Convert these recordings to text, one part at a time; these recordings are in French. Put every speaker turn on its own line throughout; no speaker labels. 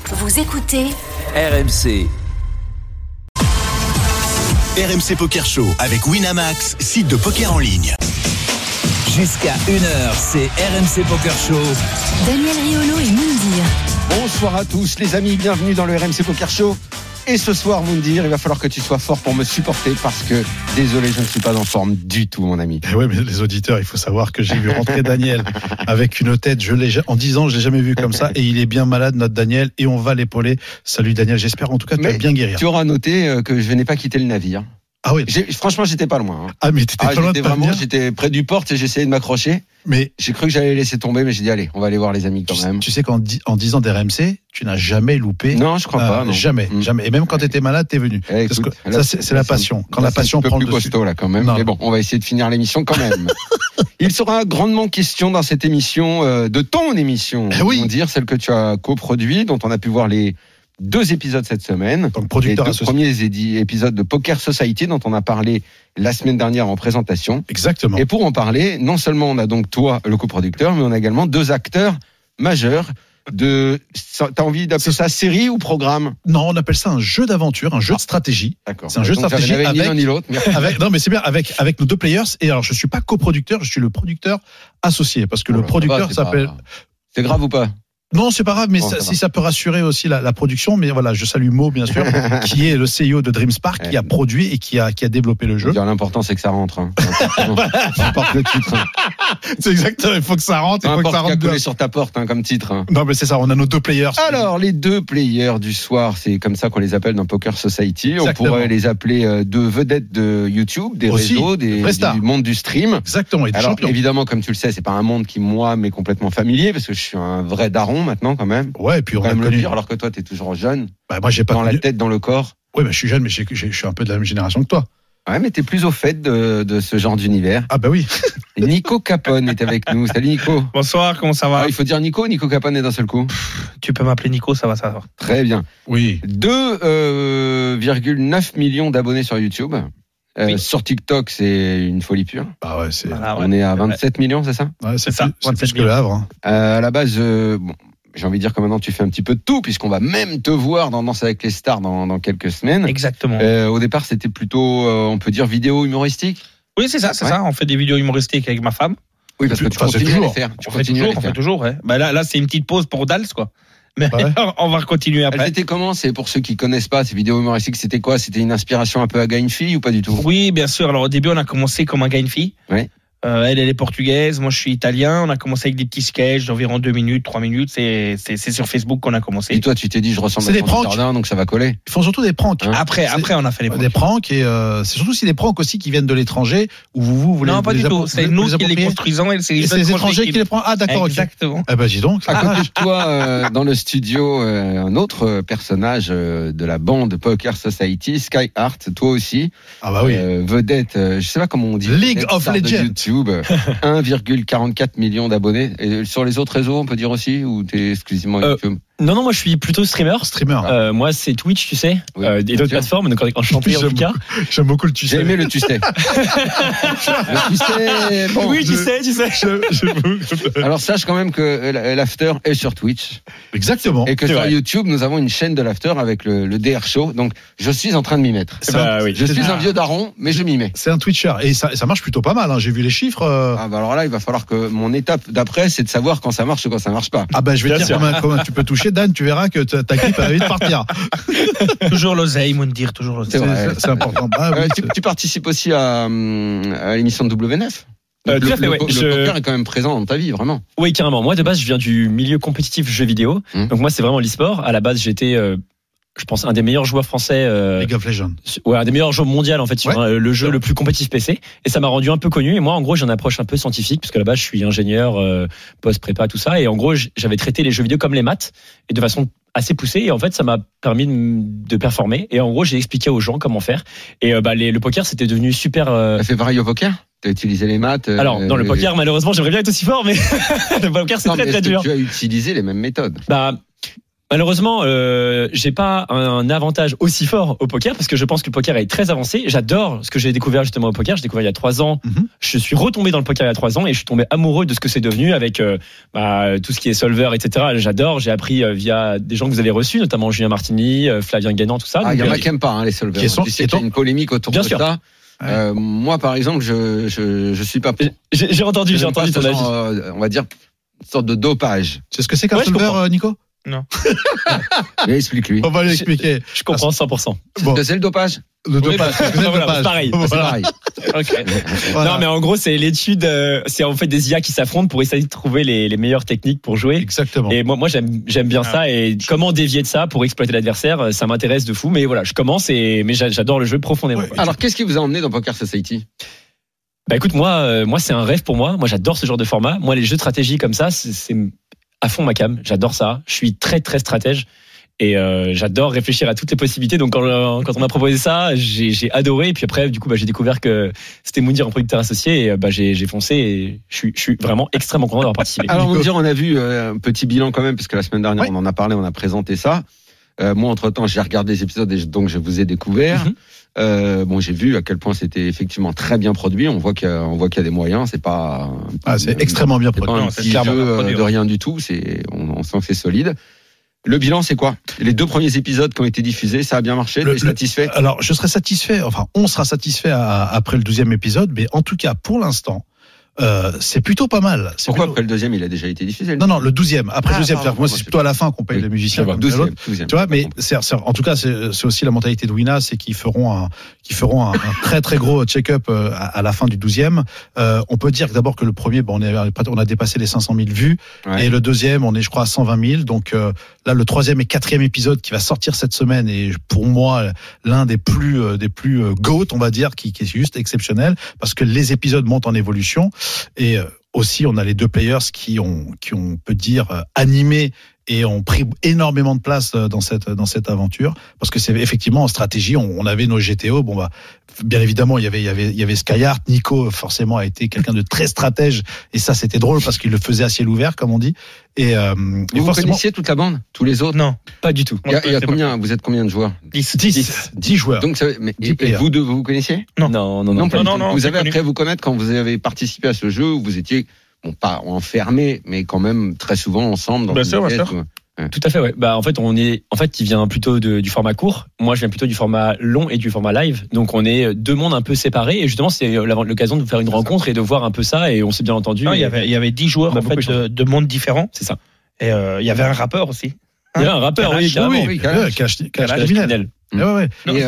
Vous écoutez
RMC.
RMC Poker Show avec Winamax, site de poker en ligne.
Jusqu'à 1h, c'est RMC Poker Show.
Daniel Riolo et Moundir.
Bonsoir à tous les amis, bienvenue dans le RMC Poker Show. Et ce soir, Moundir, il va falloir que tu sois fort pour me supporter parce que, désolé, je ne suis pas en forme du tout, mon ami.
Et ouais, mais les auditeurs, il faut savoir que j'ai vu rentrer Daniel avec une tête, en 10 ans, je l'ai jamais vu comme ça, et il est bien malade, notre Daniel, et on va l'épauler. Salut Daniel, j'espère en tout cas que tu vas bien guérir.
Tu auras noté que je n'ai pas quitté le navire.
Ah oui.
Franchement, j'étais pas loin. Hein.
Ah, mais t'étais pas loin de
vraiment, j'étais près du port et j'essayais de m'accrocher.
Mais
j'ai cru que j'allais laisser tomber, mais j'ai dit, allez, on va aller voir les amis quand même.
Tu sais qu'en 10 ans d'RMC, tu n'as jamais loupé.
Non, je crois pas. Non.
Jamais. Et même quand t'étais malade, t'es venu.
Écoute,
ça, c'est la passion. Quand la passion prend le dessus.
Un peu plus costaud, là, quand même. Non. Mais bon, on va essayer de finir l'émission quand même. Il sera grandement question dans cette émission, de ton émission, dire celle que tu as coproduit, dont on a pu voir les 2 épisodes cette semaine.
Donc, producteur
les 2 premiers épisodes de Poker Society dont on a parlé la semaine dernière en présentation.
Exactement.
Et pour en parler, non seulement on a donc toi, le coproducteur, mais on a également 2 acteurs majeurs t'as envie d'appeler ça série ou programme?
Non, on appelle ça un jeu d'aventure, un jeu de stratégie.
D'accord.
C'est un jeu de stratégie
avec ni l'un ni l'autre.
Non, mais c'est bien avec nos 2 players. Et alors, je suis pas coproducteur, je suis le producteur associé parce que le producteur s'appelle.
C'est grave ou pas?
Non, c'est pas grave, mais si ça peut rassurer aussi la production. Mais voilà, je salue Mo, bien sûr, qui est le CEO de DreamSpark, qui a produit et qui a développé le jeu.
L'important, c'est que ça rentre. Hein. Peu importe le titre. Hein.
C'est exactement, il faut que ça rentre.
Il faut que ça rentre collé sur ta porte, hein, comme titre. Hein.
Non, mais c'est ça, on a nos 2 players.
Alors, les 2 players du soir, c'est comme ça qu'on les appelle dans Poker Society.
Exactement.
On pourrait les appeler 2 vedettes de YouTube, des
aussi,
réseaux, du monde du stream.
Exactement, et des
alors,
champions.
Évidemment, comme tu le sais, c'est pas un monde qui, moi, m'est complètement familier, parce que je suis un vrai daron maintenant, quand même.
Ouais, et puis on
va
a
me
connu.
le dire, alors que toi, t'es toujours jeune.
Bah, moi, j'ai pas
dans
connu.
La tête, dans le corps.
Oui, je suis jeune, mais je suis un peu de la même génération que toi.
Ouais, mais t'es plus au fait de ce genre d'univers.
Ah bah oui.
Nico Capone est avec nous. Salut Nico.
Bonsoir, comment ça va?
Il faut dire Nico Capone est d'un seul coup.
Tu peux m'appeler Nico, ça va.
Très bien.
Oui.
2,9 millions d'abonnés sur YouTube. Oui. Sur TikTok, c'est une folie pure.
Ah ouais,
on est à 27 millions, c'est ça?
Ouais, c'est ça. C'est plus que le Havre. Hein.
À la base, j'ai envie de dire que maintenant tu fais un petit peu de tout, puisqu'on va même te voir dans Danse avec les stars dans quelques semaines.
Exactement.
Au départ, c'était plutôt, on peut dire, vidéo humoristique.
Oui, c'est ça. On fait des vidéos humoristiques avec ma femme.
Oui, parce que tu continues à les faire.
On fait toujours. Ouais. Bah là, c'est une petite pause pour Dals, quoi. Mais on va continuer après.
C'était comment? C'est pour ceux qui connaissent pas ces vidéos humoristiques, c'était quoi? C'était une inspiration un peu à gars une fille ou pas du tout?
Oui, bien sûr. Alors au début, on a commencé comme un gars une fille.
Oui.
Elle est portugaise, moi je suis italien. On a commencé avec des petits sketchs d'environ 2 minutes, 3 minutes. C'est sur Facebook qu'on a commencé.
Et toi, tu t'es dit, je ressemble à Jean Jardin, donc ça va coller.
Ils font surtout des pranks.
Hein? Après, on a fait les pranks.
Des pranks et c'est surtout si des pranks aussi qui viennent de l'étranger ou vous voulez.
Non, pas du tout. C'est nous qui les construisons et c'est
les étrangers qui les prennent. Ah d'accord.
Exactement.
Ah bah dis donc.
À côté de toi, dans le studio, un autre personnage de la bande Poker Society, Sky Art, toi aussi.
Ah bah oui.
Vedette, je sais pas comment on dit.
League of Legends.
YouTube. 1,44 millions d'abonnés. Et sur les autres réseaux, on peut dire aussi, ou t'es exclusivement YouTube?
Non, moi je suis plutôt streamer. Moi c'est Twitch, tu sais, et d'autres plateformes. Donc en chantier en tout cas.
J'aime beaucoup le tu sais.
J'ai aimé le tu sais. Le tu sais. Bon,
oui, tu sais.
Alors sache quand même que l'after est sur Twitch.
Exactement.
Et que sur YouTube, nous avons une chaîne de l'after avec le DR Show. Donc je suis en train de m'y mettre. Je suis un vieux daron, mais je m'y mets.
C'est un Twitcher et ça marche plutôt pas mal. Hein. J'ai vu les chiffres.
Ah bah alors là, il va falloir que mon étape d'après, c'est de savoir quand ça marche ou quand ça marche pas.
Ah bah je vais te dire comment tu peux toucher. Dan, tu verras que ta clip va vite partir.
Toujours l'oseille, Moundir, toujours l'oseille.
C'est important. Ah, oui,
tu participes aussi à l'émission de W9? Le poker est quand même présent dans ta vie, vraiment.
Oui, carrément. Moi, de base, je viens du milieu compétitif jeux vidéo. Donc moi, c'est vraiment l'e-sport. À la base, j'étais... je pense un des meilleurs joueurs français
League of Legends.
Ouais, un des meilleurs joueurs mondiaux en fait sur le jeu le plus compétitif PC, et ça m'a rendu un peu connu. Et moi en gros j'ai une approche un peu scientifique parce que là-bas je suis ingénieur post prépa tout ça, et en gros j'avais traité les jeux vidéo comme les maths et de façon assez poussée, et en fait ça m'a permis de performer, et en gros j'ai expliqué aux gens comment faire, et le poker c'était devenu super
T'as fait pareil au poker? T'as utilisé les maths?
Alors dans le poker malheureusement j'aimerais bien être aussi fort, mais le poker c'est très dur.
Tu as utilisé les mêmes méthodes?
Malheureusement, j'ai pas un avantage aussi fort au poker parce que je pense que le poker est très avancé. J'adore ce que j'ai découvert justement au poker. J'ai découvert il y a 3 ans. Je suis retombé dans le poker il y a 3 ans et je suis tombé amoureux de ce que c'est devenu avec tout ce qui est solver, etc. J'adore. J'ai appris via des gens que vous avez reçus, notamment Julien Martini, Flavien Guénan, tout ça.
Il y en a qui n'aiment pas les solvers. Tu sais qu'il y a une polémique autour de ça. Moi, par exemple, je suis pas pour.
J'ai entendu ton avis.
On va dire une sorte de dopage.
C'est ce que c'est qu'un solver, Nico?
Non.
Mais explique-lui.
On va l'expliquer.
Je comprends 100%.
Bon.
C'est le dopage.
Le dopage.
Voilà, pareil.
C'est pareil.
Okay.
Voilà.
Non, mais en gros, c'est l'étude. C'est en fait des IA qui s'affrontent pour essayer de trouver les meilleures techniques pour jouer.
Exactement.
Et moi, j'aime bien ça. Et comment dévier de ça pour exploiter l'adversaire, ça m'intéresse de fou. Mais voilà, je commence mais j'adore le jeu profondément.
Ouais.
Alors, qu'est-ce qui vous a emmené dans Poker Society?
Bah écoute, moi, c'est un rêve pour moi. Moi, j'adore ce genre de format. Moi, les jeux de stratégie comme ça, c'est à fond ma cam. J'adore ça. Je suis très très stratège et j'adore réfléchir à toutes les possibilités. Donc quand on m'a proposé ça, j'ai adoré. Et puis après, du coup, j'ai découvert que c'était Moundir en producteur associé et j'ai foncé. Et je suis vraiment extrêmement content d'avoir participé.
Alors Moundir, on a vu un petit bilan quand même parce que la semaine dernière, on en a parlé, on a présenté ça. Moi, entre-temps, j'ai regardé les épisodes et donc je vous ai découvert. J'ai vu à quel point c'était effectivement très bien produit. On voit qu'il y a des moyens. C'est pas.
C'est extrêmement bien produit.
C'est pas un petit jeu de rien du tout. On sent que c'est solide. Le bilan, c'est quoi? Les 2 premiers épisodes qui ont été diffusés, ça a bien marché. Tu es satisfait?
Alors, je serais satisfait. Enfin, on sera satisfait après le 12e épisode, mais en tout cas, pour l'instant. C'est plutôt pas mal.
Pourquoi après le 2e, il a déjà été diffusé?
Non, le 12e. Après le 12e, moi, c'est plutôt à la fin qu'on paye les musiciens.
12e.
Tu vois, mais en tout cas, c'est aussi la mentalité de Wina, c'est qu'ils feront un très très gros check-up à la fin du 12e. On peut dire d'abord que le premier, on a dépassé les 500 000 vues, et le deuxième, on est, je crois, à 120 000. Donc là, le 3e et 4e épisode qui va sortir cette semaine est pour moi l'un des plus GOAT, on va dire, qui est juste exceptionnel parce que les épisodes montent en évolution. Et aussi, on a les 2 players qui ont, on peut dire, animé et ont pris énormément de place dans cette aventure parce que c'est effectivement en stratégie. On avait nos GTO. Bien évidemment, il y avait Skyheart. Nico forcément a été quelqu'un de très stratège et ça c'était drôle parce qu'il le faisait à ciel ouvert comme on dit. Et
vous connaissiez toute la bande, tous les autres?
Non,
pas du tout.
Il y a combien? Vous êtes combien de joueurs?
10 joueurs.
Donc et vous deux, vous connaissiez?
Non.
Vous avez appris à vous connaître quand vous avez participé à ce jeu où vous étiez pas enfermés, mais quand même très souvent ensemble dans une pièce.
Tout à fait, ouais. En fait, il vient plutôt du format court. Moi, je viens plutôt du format long et du format live. Donc, on est 2 mondes un peu séparés. Et justement, c'est l'occasion de faire une rencontre et de voir un peu ça. Et on s'est bien entendu.
Non, il y avait 10 joueurs en fait de mondes différents.
C'est ça.
Et il y avait un rappeur aussi.
Il y avait un rappeur, oui, carrément.
Criminel.
Et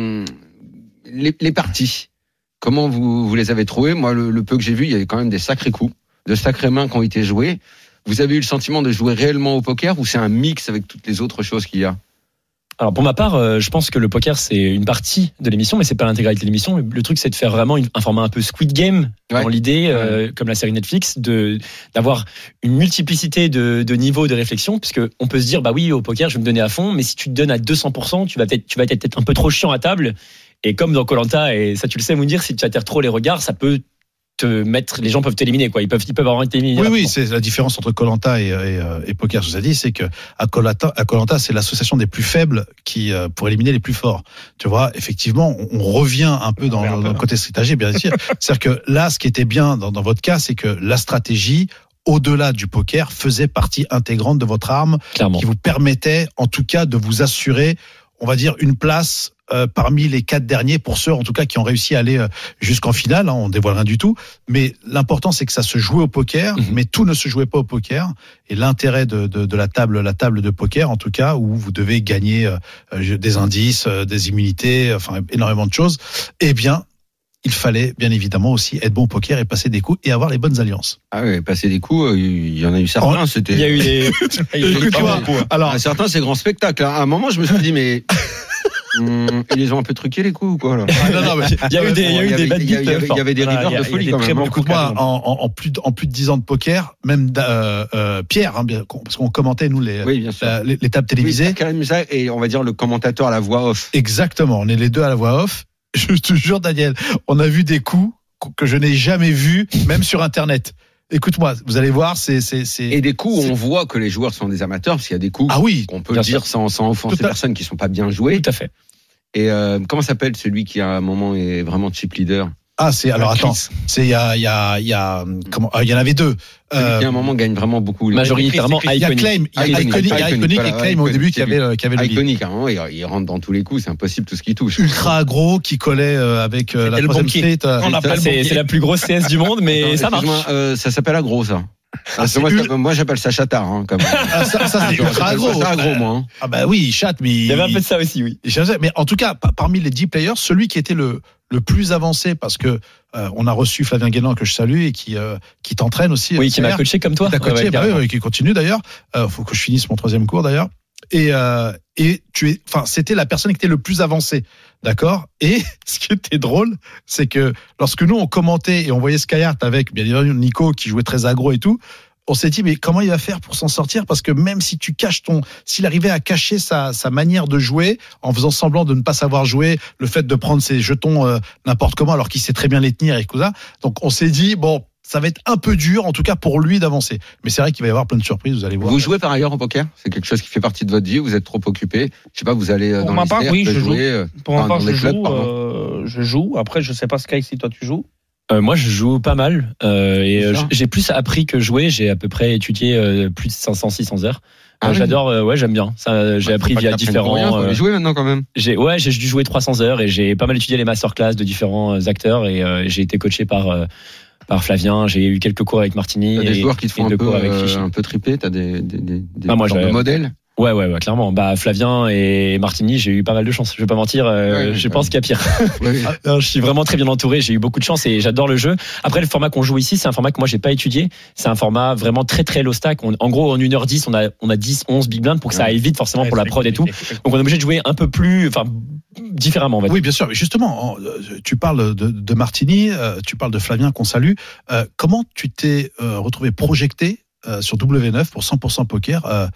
les parties, comment vous les avez trouvées? Moi, le peu que j'ai vu, il y avait quand même des sacrés coups, de sacrées mains qui ont été jouées. Vous avez eu le sentiment de jouer réellement au poker ou c'est un mix avec toutes les autres choses qu'il y a?
Alors pour ma part, je pense que le poker c'est une partie de l'émission, mais c'est pas l'intégralité de l'émission. Le truc c'est de faire vraiment un format un peu Squid Game dans l'idée, comme la série Netflix, d'avoir une multiplicité de niveaux de réflexion, puisque on peut se dire bah oui au poker je vais me donner à fond, mais si tu te donnes à 200%, tu vas être peut-être un peu trop chiant à table. Et comme dans Koh-Lanta, et ça tu le sais Moundir, si tu attires trop les regards, ça peut les gens peuvent t'éliminer quoi. Ils peuvent avoir été éliminés.
Oui, c'est la différence entre Koh-Lanta et poker. Je vous ai dit, c'est que à Koh-Lanta, c'est l'association des plus faibles qui pour éliminer les plus forts. Tu vois, effectivement, on revient un peu dans le côté stratégie, bien sûr. C'est-à-dire que là, ce qui était bien dans votre cas, c'est que la stratégie, au-delà du poker, faisait partie intégrante de votre arme, qui vous permettait, en tout cas, de vous assurer, on va dire, une place parmi les 4 derniers, pour ceux en tout cas qui ont réussi à aller jusqu'en finale, on dévoile rien du tout, mais l'important c'est que ça se jouait au poker, mais tout ne se jouait pas au poker, et l'intérêt de la table de poker en tout cas, où vous devez gagner des indices, des immunités, enfin énormément de choses, eh bien il fallait bien évidemment aussi être bon au poker et passer des coups et avoir les bonnes alliances.
Ah oui, passer des coups, il y en a eu certains.
Il y a eu des...
Alors certains c'est grand spectacle. À un moment je me suis dit mais... ils les ont un peu truqués les coups ou quoi là?
Il y a eu des bad beats.
Il y avait des rigueurs de folie quand même.
Écoute-moi, en plus de 10 ans de poker, même Pierre, parce qu'on commentait nous les tables télévisées.
Oui, et on va dire le commentateur à la voix off.
Exactement, on est les deux à la voix off. Je te jure Daniel, on a vu des coups que je n'ai jamais vus, même sur Internet. Écoute-moi, vous allez voir, c'est.
Et des coups où on voit que les joueurs sont des amateurs, parce qu'il y a des coups qu'on peut dire sans offenser personne qui sont pas bien joués.
Tout à fait.
Et comment s'appelle celui qui à un moment est vraiment chip leader?
Ah, il y en avait deux.
Qui à un moment gagne vraiment beaucoup.
Majoritairement
il y a Iconic et Claim au début qui avait le lead.
Iconic, à un moment, il rentre dans tous les coups, c'est impossible tout ce qu'il touche.
Ultra aggro qui collait avec la troisième street.
C'est la plus grosse CS du monde, mais ça marche.
Ça s'appelle aggro, ça. Moi, j'appelle ça chatard. Hein,
ça, c'est ultra aggro.
Moi. Hein.
Ah bah oui, il chatte, mais
il y avait un peu de ça aussi, oui.
Mais en tout cas, parmi les 10 players, celui qui était le plus avancé, parce que on a reçu Flavien Guélan que je salue et qui t'entraîne aussi.
Oui, qui m'a coaché comme toi.
Qui t'a coaché, qui continue d'ailleurs. Faut que je finisse mon 3e cours d'ailleurs. Et c'était la personne qui était le plus avancée, d'accord. Et ce qui était drôle, c'est que lorsque nous on commentait et on voyait Skyheart avec bien évidemment Nico qui jouait très aggro et tout, on s'est dit mais comment il va faire pour s'en sortir, parce que même si tu caches s'il arrivait à cacher sa manière de jouer en faisant semblant de ne pas savoir jouer, le fait de prendre ses jetons n'importe comment alors qu'il sait très bien les tenir et tout ça, donc on s'est dit bon, ça va être un peu dur, en tout cas pour lui, d'avancer. Mais c'est vrai qu'il va y avoir plein de surprises, vous allez voir.
Vous jouez par ailleurs au poker? C'est quelque chose qui fait partie de votre vie? Vous êtes trop occupé? Je sais pas, vous allez dans les cercles,
oui, je joue. Pour ma part,
je
joue. Après, je sais pas, Sky, si toi tu joues.
Moi, je joue pas mal. J'ai plus appris que jouer. J'ai à peu près étudié plus de 500-600 heures. J'adore, j'aime bien. Ça, j'ai appris via différents.
Vous jouez maintenant quand même.
J'ai dû jouer 300 heures et j'ai pas mal étudié les masterclass de différents acteurs et j'ai été coaché par Flavien, j'ai eu quelques cours avec Martini.
T'as des joueurs qui te font un peu triper, t'as des de modèles? Ouais,
clairement. Flavien et Martini, j'ai eu pas mal de chance. Je vais pas mentir, je pense qu'il y a pire. Oui. Non, je suis vraiment très bien entouré, j'ai eu beaucoup de chance et j'adore le jeu. Après, le format qu'on joue ici, c'est un format que moi j'ai pas étudié. C'est un format vraiment très très low stack. En gros, en 1h10, on a 10, 11 big blinds pour que ça aille vite forcément pour la prod et tout. Donc on est obligé de jouer un peu plus, différemment, on va dire.
Oui, bien sûr. Mais justement, tu parles de Martini, tu parles de Flavien qu'on salue. Comment tu t'es retrouvé projecté sur W9 pour 100% poker?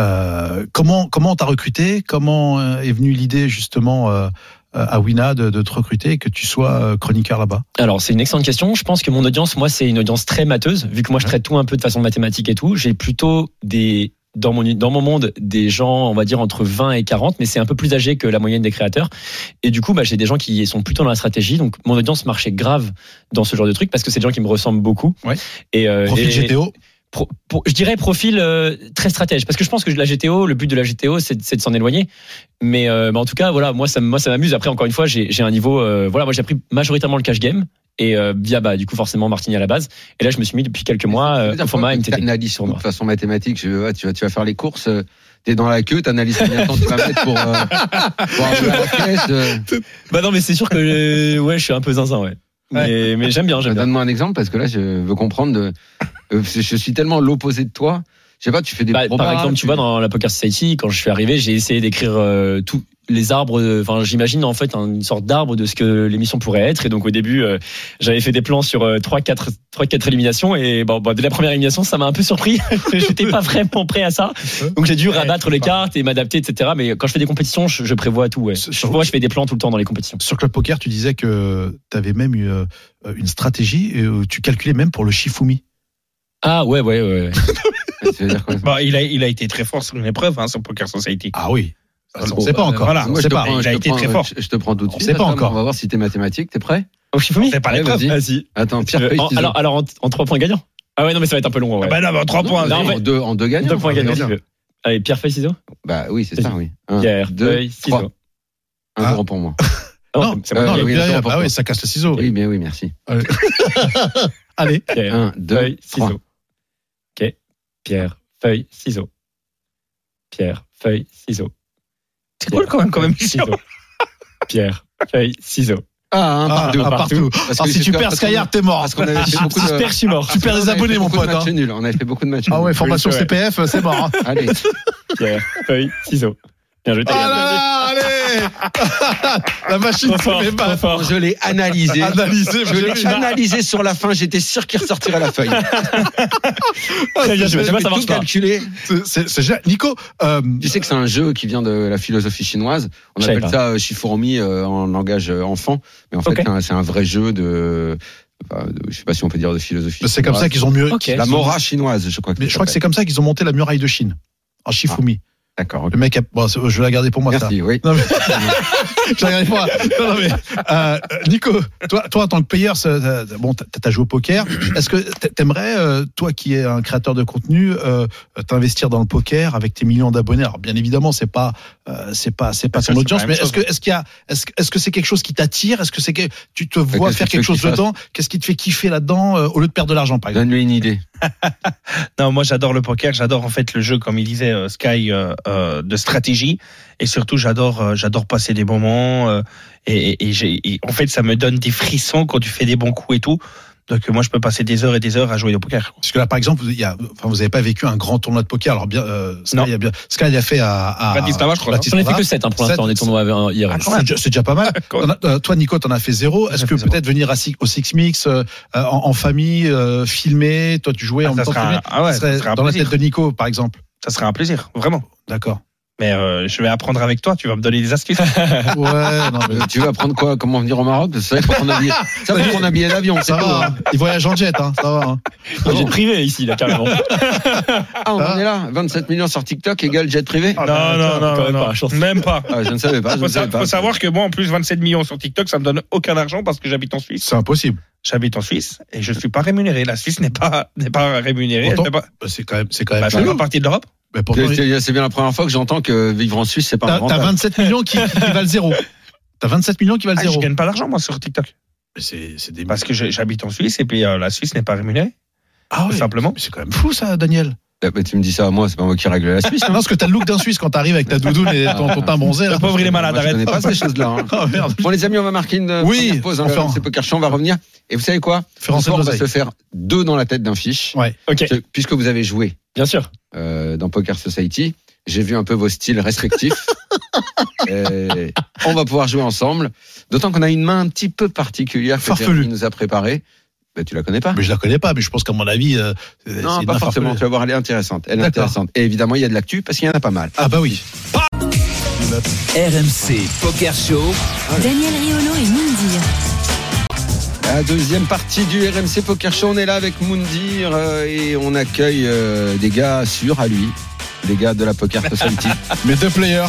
Comment t'as recruté? Comment est venue l'idée justement à Wina de te recruter et que tu sois chroniqueur là-bas?
Alors c'est une excellente question. Je pense que mon audience, moi, c'est une audience très matheuse, vu que moi je traite tout un peu de façon mathématique et tout. J'ai plutôt dans mon monde des gens, on va dire entre 20 et 40, mais c'est un peu plus âgé que la moyenne des créateurs. Et du coup, j'ai des gens qui sont plutôt dans la stratégie. Donc mon audience marchait grave dans ce genre de truc parce que c'est des gens qui me ressemblent beaucoup.
Ouais. Profil GTO.
Je dirais profil très stratège, parce que je pense que la GTO, le but de la GTO, c'est de s'en éloigner. Mais en tout cas, voilà, moi ça m'amuse. Après, encore une fois, j'ai un niveau. Moi j'ai appris majoritairement le cash game et via du coup forcément Martini à la base. Et là, je me suis mis depuis quelques mois au format MTT.
T'analyses de toute façon mathématique. Tu vas faire les courses. T'es dans la queue, t'analyses combien de temps tu vas mettre pour arriver à la caisse.
Non, mais c'est sûr que je suis un peu zinzin, ouais. Mais j'aime bien.
Donne-moi un exemple, parce que là, je veux comprendre. Je suis tellement l'opposé de toi. Je sais pas, tu fais des probas.
Par exemple, tu vois, dans la Poker Society, quand je suis arrivé, j'ai essayé d'écrire tous les arbres. Enfin, j'imagine en fait une sorte d'arbre de ce que l'émission pourrait être. Et donc au début, j'avais fait des plans sur 3-4 éliminations. Et dès la première élimination, ça m'a un peu surpris. J'étais pas vraiment prêt à ça. Donc j'ai dû rabattre les cartes et m'adapter, etc. Mais quand je fais des compétitions, je prévois tout. Ouais. Moi, je fais des plans tout le temps dans les compétitions.
Sur Club Poker, tu disais que tu avais même eu une stratégie où tu calculais même pour le Shifumi.
Ah ouais.
Ça veut dire quoi?
Il a été très fort sur une épreuve, sur Poker Society.
Ah oui. On ne sait pas encore.
Voilà, il a été très fort.
Je te prends tout de suite.
On ne sait pas encore.
On va voir si t'es mathématique. T'es prêt?
Au Shifumi?
C'est pas l'épreuve.
Vas-y.
Attends, Pierre Feuille ciseaux.
Alors en 3 points gagnants. Ah ouais, non, mais ça va être un peu long. Ouais.
Non, mais en 3 points.
En 2 gagnants.
2 points gagnants, si tu veux. Allez, Pierre Feuille ciseaux.
Bah oui, c'est ça, oui.
Pierre Feuille ciseaux.
1-0 pour moi.
Non, ça casse le ciseau.
Oui, bien oui, merci.
Allez.
Pierre,
1, 2,
ciseaux. Ok. Pierre, feuille, ciseaux. Pierre, feuille, ciseaux.
C'est cool quand même.
Ciseaux. Pierre, feuille, ciseaux.
Partout. Si tu perds Skyheart, t'es mort.
Parce qu'on avait fait beaucoup de...
J'espère que je suis mort.
Tu perds des abonnés, mon pote.
On avait fait beaucoup de matchs nuls.
Ah ouais, formation CPF, c'est mort.
Allez.
Pierre, feuille, ciseaux. Bien joué.
Allez. La machine se fait battre.
Je l'ai analysé. Je l'ai analysé sur la fin. J'étais sûr qu'il ressortirait la feuille.
Très bien, ça marche
tout calculé.
C'est génial. Nico,
tu sais que c'est un jeu qui vient de la philosophie chinoise. On appelle ça Shifurumi en langage enfant. Mais en fait, c'est un vrai jeu Enfin, je sais pas si on peut dire de philosophie.
C'est comme ça qu'ils ont mieux.
Okay.
La Mora chinoise, je crois.
Mais je crois que c'est comme ça qu'ils ont monté la muraille de Chine en Shifumi.
D'accord. Okay.
Le mec, bon, je vais la garder pour moi.
Merci.
Ça.
Oui.
Non, mais... je la garde pour moi. Non, mais Nico, toi en tant que player, bon, t'as joué au poker. Est-ce que t'aimerais, toi qui es un créateur de contenu, t'investir dans le poker avec tes millions d'abonnés? Alors bien évidemment, c'est pas ton audience, mais est-ce que c'est quelque chose qui t'attire? Est-ce que c'est que tu te vois faire quelque chose dedans? Qu'est-ce qui te fait kiffer là-dedans au lieu de perdre de l'argent, par exemple?
Donne-lui une idée.
Non, moi j'adore le poker, j'adore en fait le jeu, comme il disait Sky, de stratégie, et surtout j'adore passer des moments et en fait ça me donne des frissons quand tu fais des bons coups et tout. Donc moi je peux passer des heures et des heures à jouer au poker.
Parce que là par exemple, vous n'avez pas vécu un grand tournoi de poker. Alors bien, Sky a fait à
Bratislava, je crois.
On en a fait que 7 pour l'instant, des tournois hier.
C'est déjà pas mal. Toi Nico, t'en as fait 0. Est-ce que peut-être venir au Six Mix en famille, filmer, toi tu jouais en même temps dans la tête de Nico par exemple?
Ça serait un plaisir, vraiment.
D'accord.
Mais je vais apprendre avec toi, tu vas me donner des astuces.
Ouais, non, mais...
Tu veux apprendre quoi? Comment venir au Maroc? C'est vrai qu'on a billet d'avion.
Ça va, hein. Il voyage en jet, hein. Ça va. Hein.
Un jet privé ici, là, carrément.
Ah, on en est là. 27 millions sur TikTok égale jet privé?
Non, même pas.
Ah, je ne savais pas.
Faut savoir que moi, en plus, 27 millions sur TikTok, ça me donne aucun argent parce que j'habite en Suisse.
C'est impossible.
J'habite en Suisse et je suis pas rémunéré. La Suisse n'est pas rémunérée.
Pourtant, c'est quand même.
Je fais pas partie de l'Europe.
Mais pourtant,
c'est bien la première fois que j'entends que vivre en Suisse, c'est pas un grand.
T'as 27 millions qui valent 0. T'as 27 millions qui valent 0.
Je gagne pas d'argent, moi, sur TikTok.
Mais c'est des...
Parce que j'habite en Suisse et puis la Suisse n'est pas rémunérée.
Ah oui.
Simplement.
Mais c'est quand même fou, ça, Daniel.
Bah, tu me dis ça à moi, c'est pas moi qui règle la Suisse.
Non, parce que t'as le look d'un Suisse quand t'arrives avec ta doudoune et ton teint bronzé.
Le pauvre, il est malade, arrête.
Je connais pas ces choses-là. Hein.
Oh, merde.
Bon, les amis, on va marquer une première pause. C'est Poker Show, on va revenir. Et vous savez quoi? Ce soir, on va se faire 2 dans la tête d'un fiche.
Ouais.
Ok.
Puisque vous avez joué.
Bien sûr.
Dans Poker Society. J'ai vu un peu vos styles respectifs. On va pouvoir jouer ensemble. D'autant qu'on a une main un petit peu particulière que Jérémy nous a préparée. Ben, tu la connais pas?
Mais je la connais pas, mais je pense qu'à mon avis,
non, pas forcément. Tu vas voir, elle est intéressante. Elle est intéressante. Et évidemment, il y a de l'actu parce qu'il y en a pas mal.
Ah bah oui.
RMC Poker Show.
Daniel Riolo et Moundir.
La deuxième partie du RMC Poker Show, on est là avec Moundir et on accueille des gars sûrs à lui, des gars de la Poker Society.
Mes 2 players,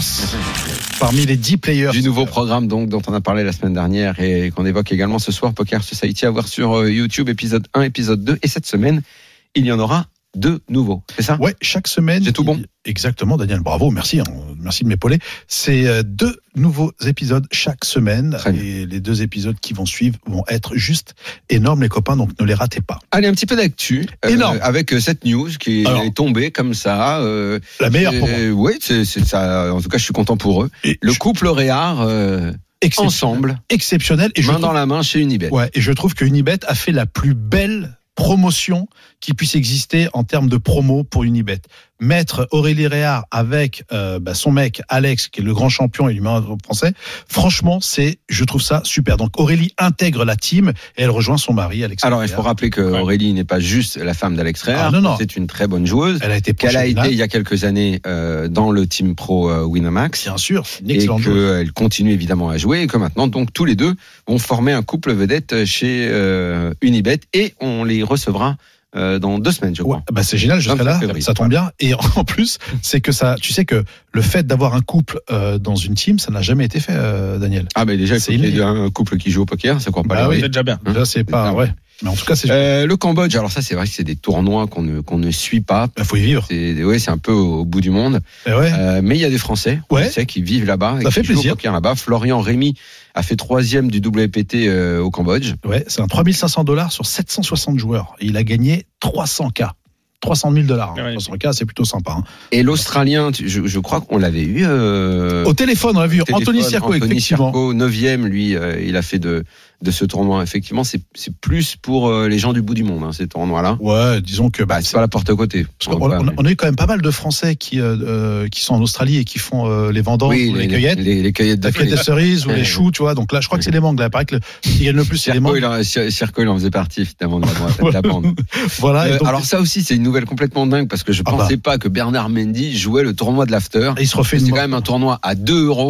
parmi les 10 players.
Du nouveau programme donc dont on a parlé la semaine dernière et qu'on évoque également ce soir, Poker Society, à voir sur YouTube, épisode 1, épisode 2. Et cette semaine, il y en aura 2 nouveaux, c'est ça?
Ouais, chaque semaine.
C'est tout bon?
Exactement, Daniel, bravo, merci, merci de m'épauler. C'est 2 nouveaux épisodes chaque semaine et les 2 épisodes qui vont suivre vont être juste énormes, les copains, donc ne les ratez pas.
Allez, un petit peu d'actu
énorme
avec cette news qui est tombée comme ça.
La meilleure pour moi.
Oui, c'est ça. En tout cas, je suis content pour eux. Et le couple Réard ensemble,
exceptionnel, et
main dans la main chez Unibet.
Ouais, et je trouve que Unibet a fait la plus belle promotion qui puisse exister en termes de promo pour Unibet. Mettre Aurélie Réard avec son mec Alex, qui est le grand champion et numéro français, franchement, je trouve ça super. Donc Aurélie intègre la team et elle rejoint son mari Alex.
Alors il faut rappeler que Aurélie n'est pas juste la femme d'Alex Réard,
non.
C'est une très bonne joueuse.
Elle a été
il y a quelques années dans le team pro Winamax.
Bien sûr, une
et
excellente joueuse.
qu'elle continue évidemment à jouer et que maintenant donc tous les deux vont former un couple vedette chez Unibet et on les recevra dans 2 semaines, je crois.
Ouais, bah c'est génial, je serai là, ça tombe bien. Et en plus, c'est que ça, tu sais que le fait d'avoir un couple dans une team, ça n'a jamais été fait, Daniel.
Ah, mais déjà, il y a un couple qui joue au poker, ça croit pas.
Oui,
c'est déjà bien.
Déjà, c'est pas, ouais. Mais en tout cas, c'est
le Cambodge. Alors ça, c'est vrai que c'est des tournois qu'on ne suit pas.
Il faut y vivre.
C'est un peu au bout du monde. Mais il y a des Français, qui vivent là-bas.
Ça fait plaisir.
Poker là-bas. Florian Rémy a fait 3e du WPT au Cambodge.
Ouais, c'est un $3,500 sur 760 joueurs. Et il a gagné 300K. $300 000. 300K, c'est plutôt sympa. Hein.
Et l'Australien, je crois qu'on l'avait eu.
Au téléphone, on l'a vu. Anthony Circo, effectivement.
9e, lui, il a fait de ce tournoi. Effectivement, c'est plus pour les gens du bout du monde, ces tournois-là.
Ouais, disons que
c'est pas la porte à côté.
On a eu quand même pas mal de Français qui sont en Australie et qui font les vendanges ou les cueillettes.
Les cueillettes
de cerises ou les choux, tu vois. Donc là, je crois que c'est les mangues. Là, il paraît que qui gagne le plus, c'est les mangues.
Circo, il en faisait partie, finalement, de la bande.
Voilà.
Alors ça aussi, c'est une nouvelle complètement dingue parce que je pensais pas que Bernard Mendy jouait le tournoi de l'after.
Et il se refait
c'est quand même un tournoi à 2 €.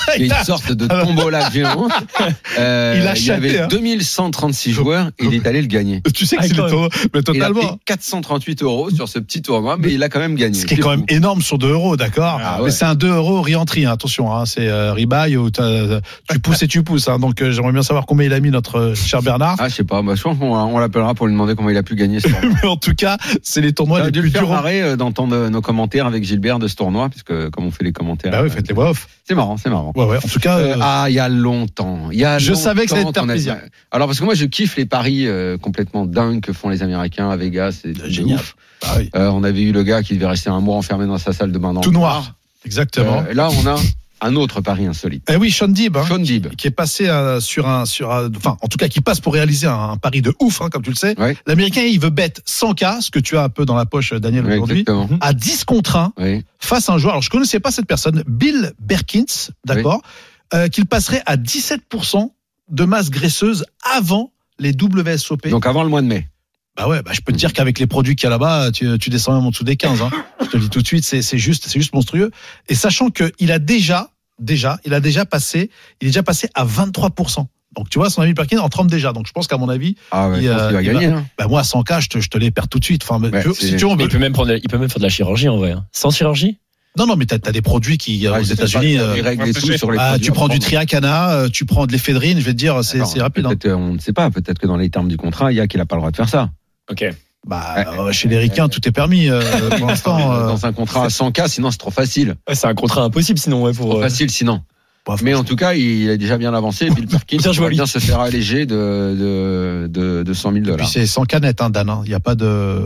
Il y a une sorte de tombola géante.
Il a
Il y avait
chaté, hein.
2136 joueurs et il est allé le gagner.
Tu sais que c'est le tournoi, mais
Il a
totalement.
pris 438 € sur ce petit tournoi, mais il a quand même gagné.
Ce qui est quand même énorme sur 2 €, d'accord.
Ah ouais.
Mais c'est un 2 € re-entry, hein, attention, hein, c'est rebuy où tu pousses et tu pousses. Hein, donc j'aimerais bien savoir combien il a mis notre cher Bernard.
Ah, je sais pas, je pense qu'on l'appellera pour lui demander comment il a pu gagner ce tournoi.
Mais en tout cas, c'est les tournois
Ça a
les
dû
plus
le faire
durs.
marrer d'entendre nos commentaires avec Gilbert de ce tournoi, puisque comme on fait les commentaires.
Bah oui, faites les voix off.
C'est marrant, c'est marrant.
Ouais, en tout cas.
Il y a longtemps.
Je savais que ça allait te faire
qu'on a-
plaisir.
Alors, parce que moi, je kiffe les paris complètement dingues que font les Américains à Vegas. C'est
Génial.
ouf.
Bah oui.
On avait eu le gars qui devait rester un mois enfermé dans sa salle de bain dans
Tout
le
noir. Exactement.
Là, on a un autre pari insolite.
Eh oui, Sean Dib, hein,
Sean Dib.
qui est passé enfin, en tout cas, qui passe pour réaliser un pari de ouf, hein, comme tu le sais.
Ouais.
L'Américain, il veut bet 100K, ce que tu as un peu dans la poche, Daniel,
Ouais,
aujourd'hui,
exactement.
à 10 contre 1,
Oui.
face à un joueur. Alors, je connaissais pas cette personne, Bill Berkins, d'accord, qu'il passerait à 17% de masse graisseuse avant les WSOP.
Donc, avant le mois de mai.
Bah ouais, je peux te dire qu'avec les produits qu'il y a là-bas, tu descends même en dessous des 15, hein. Je te le dis tout de suite, c'est juste monstrueux. Et sachant qu'il a déjà passé à 23%. Donc, tu vois, son ami Perkin en trempe déjà. Donc, je pense qu'à mon avis,
Ah ouais, je pense qu'il va gagner. Hein.
moi, à 100K, je te les perds tout de suite. Enfin,
Ouais,
si tu veux,
Mais il peut même faire de la chirurgie en vrai. Hein. Sans chirurgie?
non, mais t'as des produits qui, aux
je sais
États-Unis,
pas, les règles et tout sur les produits
tu
à
prends du
prendre.
triacana, tu prends de l'éphédrine, je vais te dire, c'est
D'accord,
rapide. Hein.
Peut-être, on ne sait pas. Peut-être que dans les termes du contrat, il y a qu'il n'a pas le droit de faire ça.
Ok.
Chez les ricains, tout est permis, pour l'instant.
Dans un contrat à 100K, sinon c'est trop facile.
Ouais, c'est un contrat impossible sinon, ouais, pour.
Trop facile sinon. Mais en tout cas, il a déjà bien avancé. Bill Perkins
Tiens, je vois
va bien se faire alléger de 100 000
Et puis
$.
c'est sans canette, hein, Dan. Il n'y a pas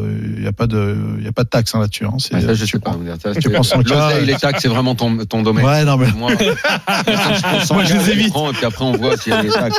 de taxe, hein, là-dessus. Hein.
Ça, je sais pas. Ça,
tu prends 100K.
L'oseille, les taxes, c'est vraiment ton domaine.
Ouais, non, mais.
Moi,
Moi, je les évite.
Et puis après, on voit s'il y a des taxes.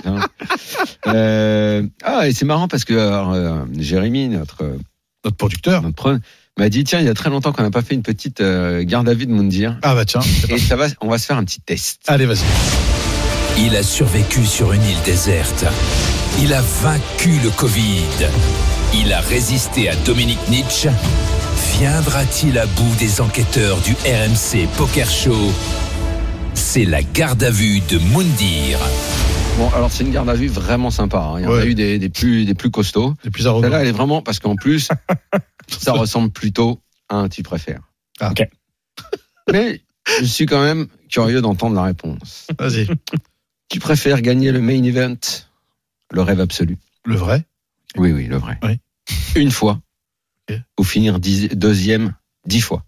Hein. Et c'est marrant parce que Jérémy, notre
producteur.
m'a dit tiens, il y a très longtemps qu'on n'a pas fait une petite garde à vue de Moundir.
Ah bah tiens.
Et on va se faire un petit test.
Allez, vas-y.
Il a survécu sur une île déserte. Il a vaincu le Covid. Il a résisté à Dominique Nietzsche. Viendra-t-il à bout des enquêteurs du RMC Poker Show? C'est la garde à vue de Moundir.
Bon, alors c'est une garde à vue vraiment sympa. Hein. Il y en a eu des plus costauds.
Les plus arrogants.
Celle-là, elle est vraiment parce qu'en plus, ça ressemble plutôt à un tu préfères.
Ah.
Ok.
Mais je suis quand même curieux d'entendre la réponse.
Vas-y.
Tu préfères gagner le main event, le rêve absolu?
Le vrai?
Oui, le vrai.
Oui.
Une fois.
Ok.
Ou finir deuxième 10 fois?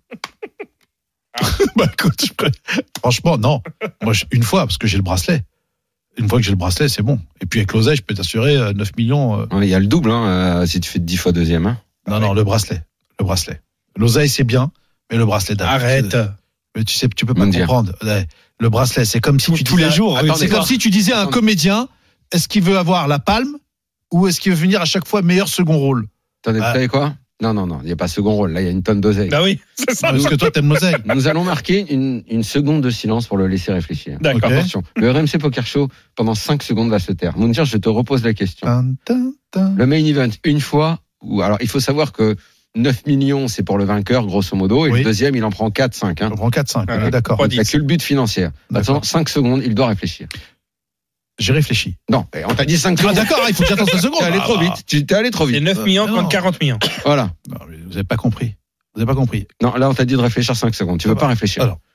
Bah écoute, franchement, non. Moi, une fois, parce que j'ai le bracelet. Une fois que j'ai le bracelet, c'est bon. Et puis avec l'oseille, je peux t'assurer 9 millions.
Il y a le double si tu fais 10 fois deuxième. Hein.
Non, le bracelet. L'oseille, c'est bien, mais le bracelet d'âme.
Arrête.
Mais tu peux pas
Moundir.
comprendre. Ouais. Le bracelet, c'est comme si tu
Tous
disais.
les jours.
Attends,
C'est comme si tu disais à un comédien, est-ce qu'il veut avoir la palme ou est-ce qu'il veut venir à chaque fois meilleur second rôle?
Attendez, vous savez quoi? Non, il n'y a pas second rôle. Là, il y a une tonne d'oseille.
Bah oui, c'est ça.
Parce que toi, t'aimes l'oseille.
Nous allons marquer une seconde de silence pour le laisser réfléchir.
D'accord.
Ok.
Attention, le RMC Poker Show, pendant 5 secondes, va se taire. Moundir, je te repose la question.
Tin.
Le main event, une fois, alors il faut savoir que 9 millions, c'est pour le vainqueur, grosso modo, et
Oui.
le deuxième, il en prend 4, 5. Hein.
On prend 4-5.
Voilà.
D'accord.
Trois
Il n'y a que le but financier.
D'accord.
Attends, 5 secondes, il doit réfléchir.
J'ai réfléchi.
Non, on t'a dit 5
Ah,
secondes.
d'accord, il faut que j'attende 5 secondes.
T'es allé trop vite. Tu t'es allé trop
C'est
vite.
9 millions
non.
contre 40 millions.
Voilà.
Non, mais vous n'avez pas compris.
Non, là, on t'a dit de réfléchir 5 secondes. Tu veux pas réfléchir?
Alors.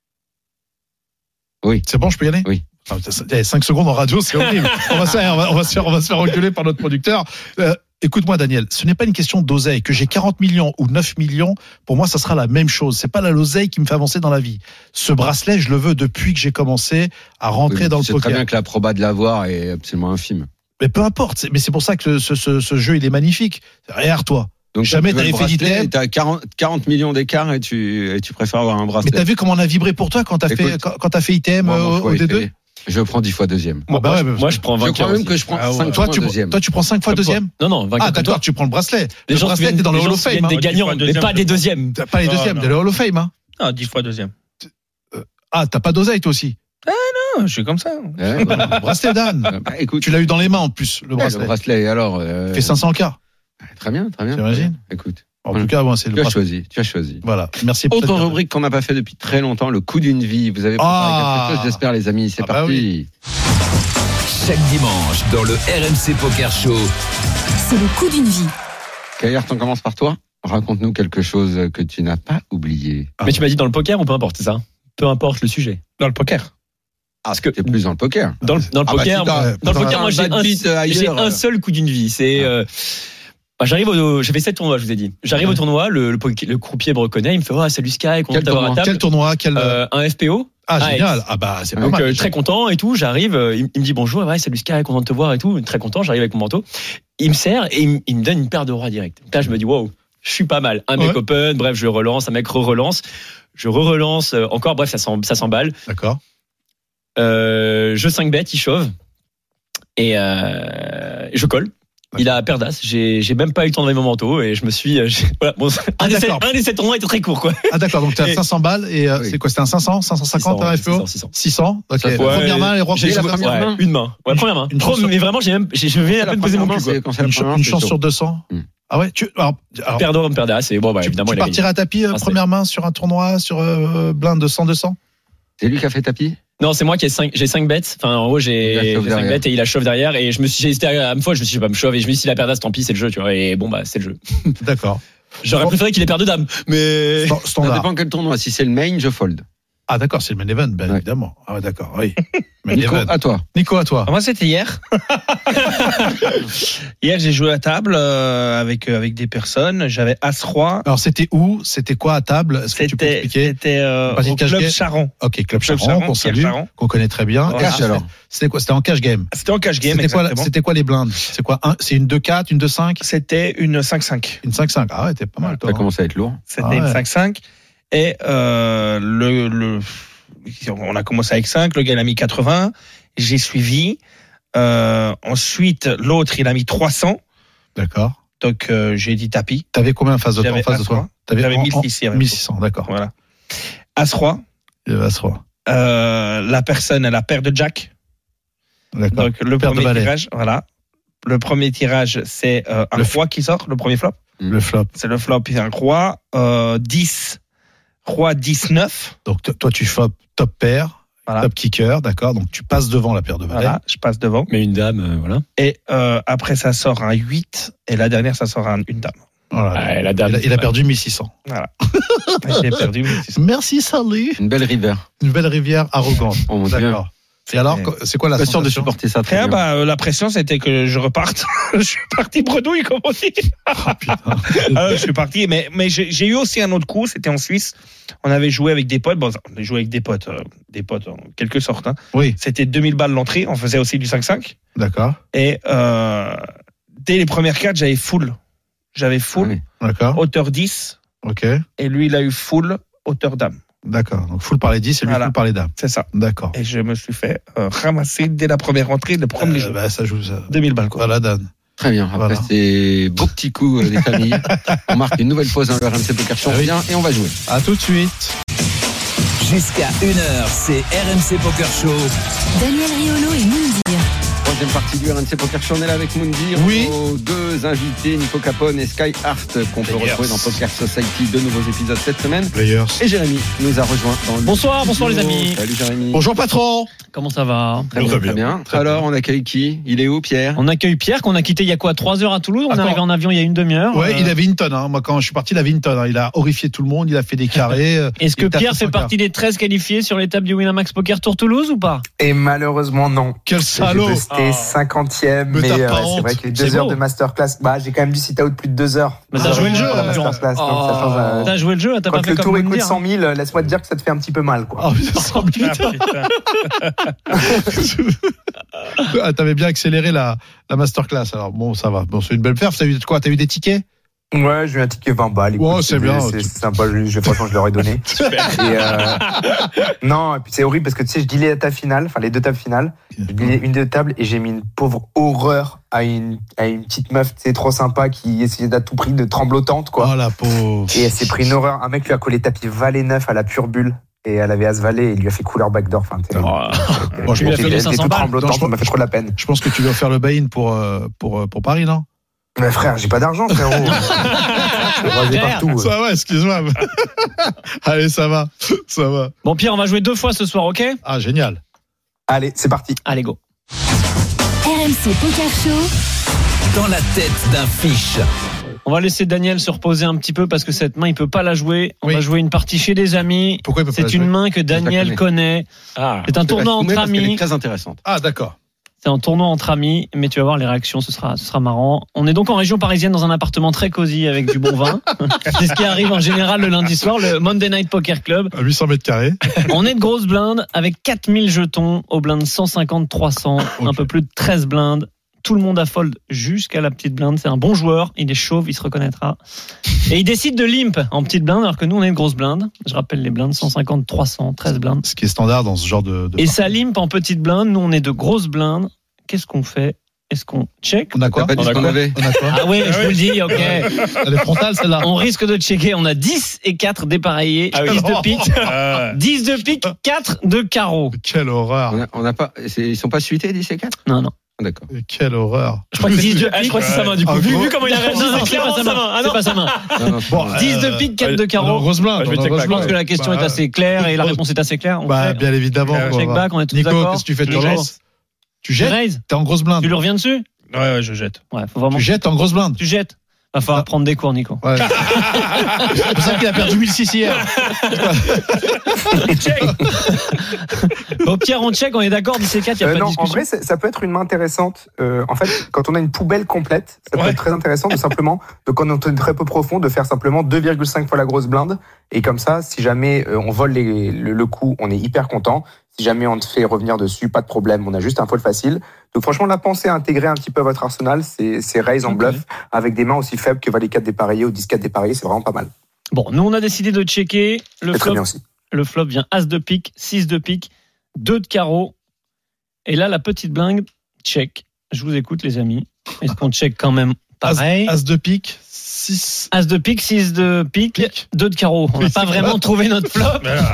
Oui.
C'est bon, je peux y aller?
Oui.
5 secondes en radio, c'est horrible. on va se faire engueuler par notre producteur. Écoute-moi, Daniel, ce n'est pas une question d'oseille. Que j'ai 40 millions ou 9 millions, pour moi, ça sera la même chose. C'est pas l'oseille qui me fait avancer dans la vie. Ce bracelet, je le veux depuis que j'ai commencé à rentrer dans le
C'est très
poker.
bien que la proba de l'avoir est absolument infime.
Mais peu importe. Mais c'est pour ça que ce jeu, il est magnifique. Regarde, toi.
Donc,
Jamais
tu veux
t'avais
le
fait
bracelet,
d'ITM.
T'as 40 millions d'écart et tu préfères avoir un
Mais
bracelet.
t'as vu comment on a vibré pour toi quand t'as fait,
Écoute,
quand t'as fait ITM
Moi, mon
au
choix est
D2?
fait. Je prends 10 fois deuxième.
Ah bah ouais, mais-
Moi, je prends
Je
20
crois même que je prends 5
Toi,
fois deuxième.
tu prends 5 fois deuxième?
Non, 20
Ah, d'accord, tu prends le bracelet.
Les
Le
gens
bracelet, t'es dans le Hall of Fame.
des
Hein.
gagnants, mais
deuxième.
pas des deuxièmes.
T'as pas les
Non,
deuxièmes,
non.
t'es le Hall of Fame. Hein.
Ah, 10 fois deuxième.
Ah, t'as pas d'oseille, toi aussi.
Non, je suis comme ça.
Ouais, bah,
Le bracelet, Dan.
bah, écoute,
Tu l'as eu dans les mains, en plus, le
le
bracelet.
bracelet, alors.
Il fait 500K.
Très bien.
T'imagines ?
Écoute.
En tout cas, bon, c'est
tu as choisi.
Voilà. Merci.
Autre rubrique qu'on n'a pas fait depuis très longtemps, le coup d'une vie. Vous avez préparé quelque chose, j'espère, les amis. C'est parti.
Oui. Chaque dimanche, dans le RMC Poker Show,
c'est le coup d'une vie.
Kayert, on commence par toi. Raconte-nous quelque chose que tu n'as pas oublié.
Mais tu m'as dit dans le poker ou peu importe, c'est ça? Peu importe le sujet.
Dans le poker.
Parce que t'es plus dans le poker.
Dans le poker, moi j'ai un seul coup d'une vie. C'est j'ai fait 7 tournois, je vous ai dit. J'arrive au tournoi, le croupier me reconnaît, il me fait salut Sky, content de t'avoir à table.
Quel tournoi?
Un FPO.
Génial. C'est pas mal.
Très content et tout. J'arrive, il me dit bonjour, salut Sky, content de te voir et tout. Très content. J'arrive avec mon manteau. Il me sert et il me donne une paire de rois direct. Donc là, je me dis wow, je suis pas mal. Un mec open, bref, je relance, un mec relance. Je relance encore, bref, ça s'emballe.
D'accord.
Je 5 bêtes, il shove et je colle. Il a paire d'as. J'ai même pas eu le temps de mon manteau et je me suis. Voilà. Bon, un des 7 tournois était très court, quoi.
Ah d'accord. Donc t'as 500 balles et c'est quoi? C'était un 500, 550 un FPO?
600.
Ok. Première main, les rois.
J'ai la première main. Une main. Ouais, première main. Mais vraiment, je viens à peine poser mon cul.
Une chance sur 200. Ah ouais. Alors
paire d'or, paire d'as. Et bon, évidemment.
Tu partirais à tapis première main sur un tournoi sur blind de 100-200.
C'est lui qui a fait tapis?
Non, c'est moi qui j'ai 5 bêtes. Enfin, en gros, j'ai 5 bêtes et il a shove derrière. Et j'ai hésité à me fois, je me suis dit, je vais pas me shove. Et je me suis dit, si la paire d'as, tant pis, c'est le jeu, tu vois. Et bon, c'est le jeu.
D'accord.
J'aurais préféré qu'il ait paire de dames. Mais.
Standard.
Ça dépend quel tournoi. Si c'est le main, je fold.
Ah, d'accord, c'est le main event, bien évidemment. Ah, ouais, d'accord, oui.
Nico, à toi.
Moi, c'était hier. Hier, j'ai joué à table avec des personnes. J'avais As-Roi.
Alors, c'était où? C'était quoi à table? Est-ce que tu peux expliquer?
C'était au Club Charon.
Ok, Club Charon, qu'on salue, qu'on connaît très bien.
Voilà.
Cash, alors. C'était quoi? C'était en cash game.
C'était en cash game,
C'était quoi les blindes? C'est quoi? C'est une 2-4, une 2-5?
C'était une 5-5.
Une 5-5. Ah ouais, t'es pas mal, toi.
Ça commence à être lourd.
C'était une 5-5. Et on a commencé avec 5, le gars il a mis 80, j'ai suivi. Ensuite, l'autre il a mis 300.
D'accord.
Donc j'ai dit tapis.
T'avais combien en face de toi?
J'avais 1600.
1600, d'accord.
Voilà. As-Roi.
As-Roi.
La personne, elle a paire de Jack.
D'accord.
Donc le premier tirage, voilà. Le premier tirage, c'est un roi qui sort, le premier flop.
Le flop.
C'est le flop, c'est un roi. 10. Roi 19.
Donc toi tu flop top pair, top kicker, d'accord. Donc tu passes devant la paire de valets.
Voilà, je passe devant.
Mais une dame, voilà.
Et après ça sort un 8 et la dernière ça sort une dame.
Voilà. La dame, il a perdu 1600.
Voilà. J'ai perdu 1600.
Merci Sally.
Une belle rivière.
Une belle rivière arrogante. D'accord. Et alors, c'est quoi la sensation
de supporter ça?
La pression, c'était que je reparte. Je suis parti bredouille, comme on dit.
Oh, putain.
Je suis parti, mais j'ai eu aussi un autre coup. C'était en Suisse. On avait joué avec des potes. Bon, on a joué avec des potes en quelque sorte. Hein.
Oui.
C'était 2000 balles l'entrée. On faisait aussi du 5-5.
D'accord.
Et dès les premières cartes, j'avais full.
D'accord.
Hauteur 10.
Ok.
Et lui, il a eu full hauteur dame.
D'accord. Donc full par les 10 et lui full par les dames.
C'est ça.
D'accord.
Et je me suis fait ramasser dès la première entrée, le premier jeu.
Ça joue ça.
2000 balles, quoi.
Voilà, Dan.
Très bien. Après ces beaux petits coups des familles, on marque une nouvelle pause dans le RMC Poker Show. Et on va jouer.
À tout de suite.
Jusqu'à 1h, c'est RMC Poker Show.
Daniel Riolo et Moundir.
Troisième partie du RMC Poker Show, on est là avec Moundir.
Oui.
Nos deux invités, Nico Capone et Sky Hart, qu'on peut retrouver dans Poker Society. 2 nouveaux épisodes cette semaine.
Players.
Et Jérémy nous a rejoint dans le
Bonsoir les amis.
Salut Jérémy.
Bonjour patron.
Comment ça va?
Très bien. Alors, on accueille qui? Il est où, Pierre?
On accueille Pierre, qu'on a quitté il y a quoi, 3 heures à Toulouse? On est arrivé en avion il y a une demi-heure.
Ouais, il avait une tonne. Hein. Moi, quand je suis parti, il avait une tonne. Hein. Il a horrifié tout le monde. Il a fait des carrés.
Est-ce que Pierre fait partie des 13 qualifiés sur l'étape du Winamax Poker Tour Toulouse ou pas?
Et malheureusement, non.
Quel salaud!
J'étais 50e, mais c'est vrai que les 2 heures de masterclass, j'ai quand même dû sit-out plus de 2 heures.
Mais t'as joué le jeu,
la masterclass.
T'as joué le jeu, t'as pas fait
comme
comme
le tour écoute 100 000, laisse-moi te dire que ça te fait un petit peu mal, quoi.
Oh, putain. Ah, t'avais bien accéléré la masterclass. Alors bon, ça va. Bon, c'est une belle perf. T'as eu quoi? T'as eu des tickets?
Ouais, j'ai eu un ticket 20 balles. Écoute,
c'est bien.
C'est sympa. Franchement, je leur ai donné. Non, et puis c'est horrible parce que tu sais, je delay la table finale, enfin les 2 tables finales. Je delay une des tables et j'ai mis une pauvre horreur à une petite meuf, tu sais, trop sympa qui essayait d'à tout prix de tremblotante, quoi.
Oh la pauvre.
Et elle s'est pris une horreur. Un mec lui a collé tapis valet 9 à la pure bulle. Et elle avait As-Valet et il lui a fait couleur backdoor. Enfin,
bon, je pense
qu'il était tout tremblotant, ça m'a fait trop de la peine.
Je pense que tu dois faire le buy-in pour Paris, non?
Mais frère, j'ai pas d'argent, frérot. Rasé partout.
Ça va, excuse-moi. Allez, ça va.
Bon, Pierre, on va jouer 2 fois ce soir, ok?
Ah, génial.
Allez, c'est parti.
Allez, go.
RMC Poker Show.
Dans la tête d'un fiche.
On va laisser Daniel se reposer un petit peu parce que cette main, il peut pas la jouer. On
Oui.
va jouer une partie chez des amis.
Pourquoi il peut pas la
C'est une
jouer
main que Daniel connaît.
Ah.
C'est un tournoi entre
Parce qu'elle est
amis.
très intéressante.
Ah, d'accord.
C'est un tournoi entre amis, mais tu vas voir les réactions, ce sera marrant. On est donc en région parisienne dans un appartement très cosy avec du bon vin. C'est ce qui arrive en général le lundi soir, le Monday Night Poker Club.
À 800 mètres carrés.
On est de grosses blindes avec 4000 jetons aux blindes 150-300, un peu plus de 13 blindes. Tout le monde a fold jusqu'à la petite blinde. C'est un bon joueur, il est chauve, il se reconnaîtra. Et il décide de limp en petite blinde alors que nous on est de grosses blindes. Je rappelle les blindes 150-300, 13 blindes.
Ce qui est standard dans ce genre de
Et ça limp en petite blinde, nous on est de grosses blindes. Qu'est-ce qu'on fait? Est-ce qu'on check?
On a quoi?
T'as pas dit ce qu'on avait.
On a quoi?
Ah ouais, je vous le dis, ok.
Elle est frontale, celle-là.
On risque de checker. On a 10 et 4 dépareillés, 10 de pique, 10 de pique, 4 de carreau.
Quelle horreur.
On a pas. Ils sont pas suités 10 et 4?
Non.
D'accord.
Quelle horreur.
Je crois que 10 de pique.
Je crois que c'est sa main du coup.
Ah,
Vu comment il a réagi,
Non,
c'est
c'est pas
clairement
sa
sa
main.
main. Ah
C'est
non.
pas sa main.
Bon,
10 de pique, 4 de carreau.
Rose blanc.
Je vais check back.
Je pense que la question est assez claire et la réponse est assez claire. On fait
Bien évidemment.
check back, on est tous
Nico,
d'accord.
qu'est-ce que tu fais?
Je
Tu
raise.
jettes? Tu jettes?
Raise.
T'es en grosse blinde.
Tu le reviens dessus?
Ouais, je jette.
Ouais, faut vraiment.
Tu jettes en grosse blinde.
Tu jettes. Va falloir prendre des cours, Nico.
Ouais. C'est pour ça qu'il a perdu 1006 hier.
Bon, Pierre, on check, on est d'accord, 10 et 4, il n'y a pas de
Non, en
discussion.
vrai, ça peut être une main intéressante. En fait, quand on a une poubelle complète, ça peut être très intéressant de simplement, quand on est très peu profond, de faire simplement 2,5 fois la grosse blinde. Et comme ça, si jamais on vole le coup, on est hyper content. Si jamais on te fait revenir dessus, pas de problème, on a juste un fold facile. Donc franchement, la pensée à intégrer un petit peu à votre arsenal, c'est raise en bluff, avec des mains aussi faibles que valet 4 dépareillé ou 10-4 dépareillé, c'est vraiment pas mal.
Bon, nous, on a décidé de checker le
C'est très
flop.
bien aussi.
Le flop vient As de pique, 6 de pique, 2 de carreau. Et là, la petite blingue, check. Je vous écoute, les amis. Est-ce qu'on check quand même pareil?
As de pique, 6.
As de pique, 6 de pique, 2 de carreau. On n'a pas vraiment trouvé notre flop.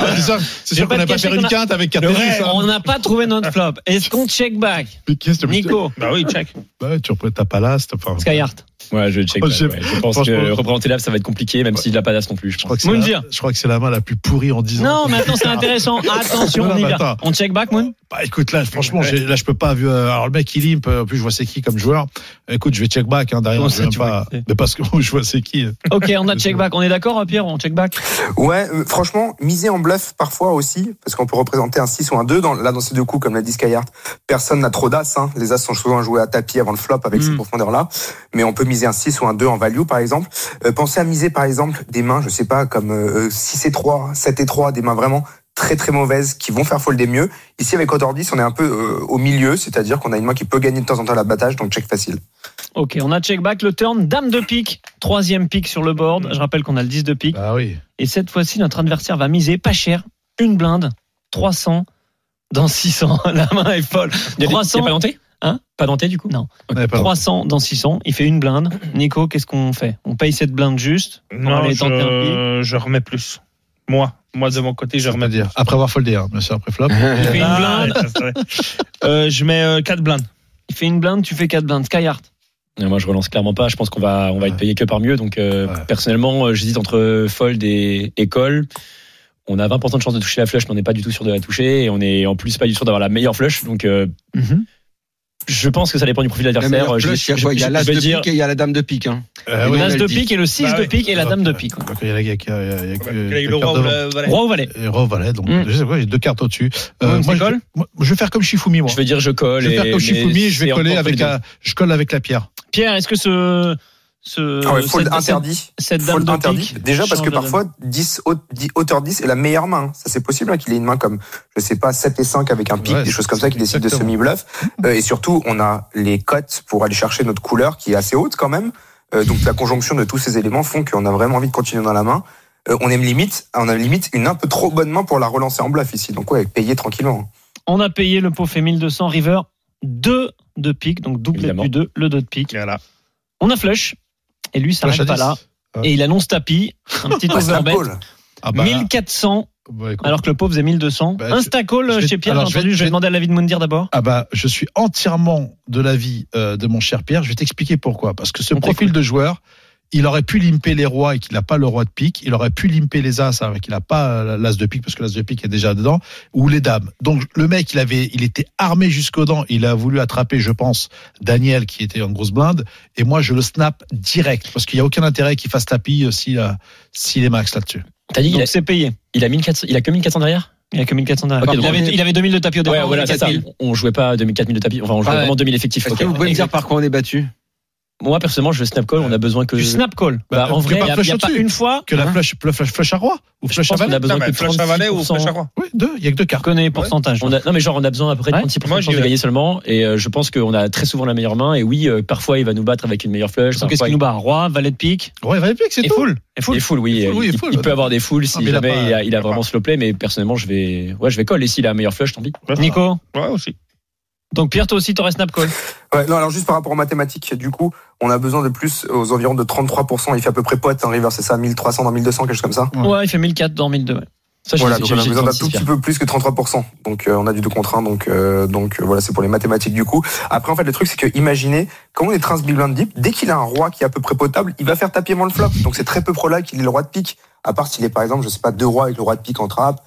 C'est sûr qu'on n'a pas fait une quinte avec 4
On n'a pas trouvé notre flop. Est-ce qu'on check back? Nico?
Bah oui, check.
Bah, tu reprends ta palace.
Skyheart.
Ouais, je check.
Oh,
Je
pense
que représenter là, ça va être compliqué, même s'il n'a pas d'as non plus. Je pense.
Je crois que c'est la main la plus pourrie en 10 ans.
Non, mais attends, c'est intéressant. Attention, on y va. On check back, Moon?
Bah, écoute, là, franchement, là, je peux pas, alors, le mec, il limp, en plus, je vois c'est qui comme joueur. Écoute, je vais check back, derrière.
Bon, ça, tu vois,
mais parce que je vois c'est qui.
Ok, on a check back. On est d'accord, Pierre? On check back?
Ouais, franchement, miser en bluff parfois aussi, parce qu'on peut représenter un 6 ou un 2. Dans ces deux coups, comme l'a dit Skyheart, personne n'a trop d'as. Les as sont souvent joués à tapis avant le flop avec ces profondeurs-là. Mais on peut miser un 6 ou un 2 en value, par exemple. Pensez à miser, par exemple, des mains, je sais pas, comme 6 et 3, 7 et 3, des mains vraiment très très mauvaises qui vont faire folder mieux. Ici, avec Odor 10, on est un peu au milieu, c'est-à-dire qu'on a une main qui peut gagner de temps en temps l'abattage, donc check facile.
Ok, on a check back, le turn, dame de pique, 3e pique sur le board. Je rappelle qu'on a le 10 de pique.
Ah oui.
Et cette fois-ci, notre adversaire va miser pas cher, une blinde, 300 dans 600. La main est folle. 300.
Il n'y a pas denté?
Hein?
Pas denté du coup?
Non. 300 dans 600. Il fait une blinde. Nico, qu'est-ce qu'on fait? On paye cette blinde juste?
Non, je remets plus. Moi, de mon côté, je remets.
Après avoir foldé, bien sûr, après flop.
Il fait une blinde.
Je mets 4 blindes.
Il fait une blinde, tu fais 4 blindes. Skyheart.
Moi, je relance clairement pas. Je pense qu'on va être payé que par mieux. Donc, personnellement, j'hésite entre fold et call. On a 20% de chance de toucher la flush, mais on n'est pas du tout sûr de la toucher. Et on est en plus pas du tout sûr d'avoir la meilleure flush. Donc, je pense que ça dépend du profil de l'adversaire.
Il y a l'as de pique et il y a la dame de pique.
L'as de pique et le 6 de pique et la dame de pique.
Il y a
le roi ou valet.
Roi ou valet, donc je sais pas, j'ai 2 cartes au-dessus.
Moi,
je vais faire comme Shifumi, moi.
Je vais dire je colle.
Je vais faire comme Shifumi, je vais coller je colle avec la pierre.
Pierre, est-ce que
fold interdit.
Cette dame
fold
de
interdit.
pique,
Déjà parce que parfois 10 hauteur 10 est la meilleure main. Ça c'est possible qu'il ait une main comme je sais pas 7 et 5 avec un pique, des choses comme ça qui décide de semi-bluff. Et surtout, on a les cotes pour aller chercher notre couleur qui est assez haute quand même. Donc la conjonction de tous ces éléments font qu'on a vraiment envie de continuer dans la main. On a limite une un peu trop bonne main pour la relancer en bluff ici. Donc ouais, payer tranquillement.
On a payé, le pot fait 1200, river 2 de pique, donc double du 2, le 2 de pique.
Voilà.
On a flush. Et lui, ça n'arrête pas là. Et il annonce tapis, un petit overbet, 1400, alors que le pauvre faisait 1200. Insta-call chez Pierre, j'ai entendu, je vais demander à l'avis de Moundir d'abord.
Je suis entièrement de l'avis de mon cher Pierre. Je vais t'expliquer pourquoi. Parce que ce profil de joueur, il aurait pu limper les rois et qu'il n'a pas le roi de pique. Il aurait pu limper les as avec qu'il n'a pas l'as de pique parce que l'as de pique est déjà dedans, ou les dames. Donc le mec, il était armé jusqu'aux dents. Il a voulu attraper, je pense, Daniel qui était en grosse blinde. Et moi, je le snap direct parce qu'il n'y a aucun intérêt qu'il fasse tapis s'il est max là-dessus.
T'as dit
donc c'est payé.
Il a que 1400 derrière.
Il a que 1400 derrière.
Okay,
il avait 2000 de tapis au départ.
Ouais, voilà, c'est ça. On jouait pas 2000, 4000 de tapis. Enfin, on jouait vraiment 2000 effectifs.
Est-ce que vous pouvez me dire par quoi on est battu?
Moi, personnellement, je snap call. On a besoin que.
Du snap call.
En vrai, il n'y a pas une fois.
Que la flush à roi ou flush à valet.
On a besoin que
flush à valet ou flush à roi.
Oui, il y a que 2 cartes.
Connais pourcentage.
Non, mais genre, on a besoin à peu près de 36% de chance de gagner seulement. Et je pense qu'on a très souvent la meilleure main. Et oui, parfois, il va nous battre avec une meilleure flush.
Qu'est-ce qu'il nous bat? Roi, valet de pique.
Ouais, valet de pique, c'est tout.
Et full,
oui. Il peut avoir des fulls si jamais il a vraiment slow play. Mais personnellement, je vais call. Et s'il a la meilleure flush, tant pis.
Nico?
Ouais, aussi.
Donc Pierre, toi aussi, t'aurais snap call.
Ouais, non, alors juste par rapport aux mathématiques, du coup, on a besoin de plus aux environs de 33%. Il fait à peu près pote un river, c'est ça, 1300 dans 1200, quelque chose comme ça.
Ouais, il fait 1004 dans 1002. Ouais.
Ça, voilà, donc on a besoin d'un tout petit peu plus que 33%. Donc on a du 2 contre 1, donc voilà, c'est pour les mathématiques du coup. Après en fait le truc c'est que imaginez quand on est trans big blind deep, dès qu'il a un roi qui est à peu près potable, il va faire tapis avant le flop. Donc c'est très peu probable qu'il ait le roi de pique. À part s'il est par exemple, je sais pas, 2 rois avec le roi de pique en trappe.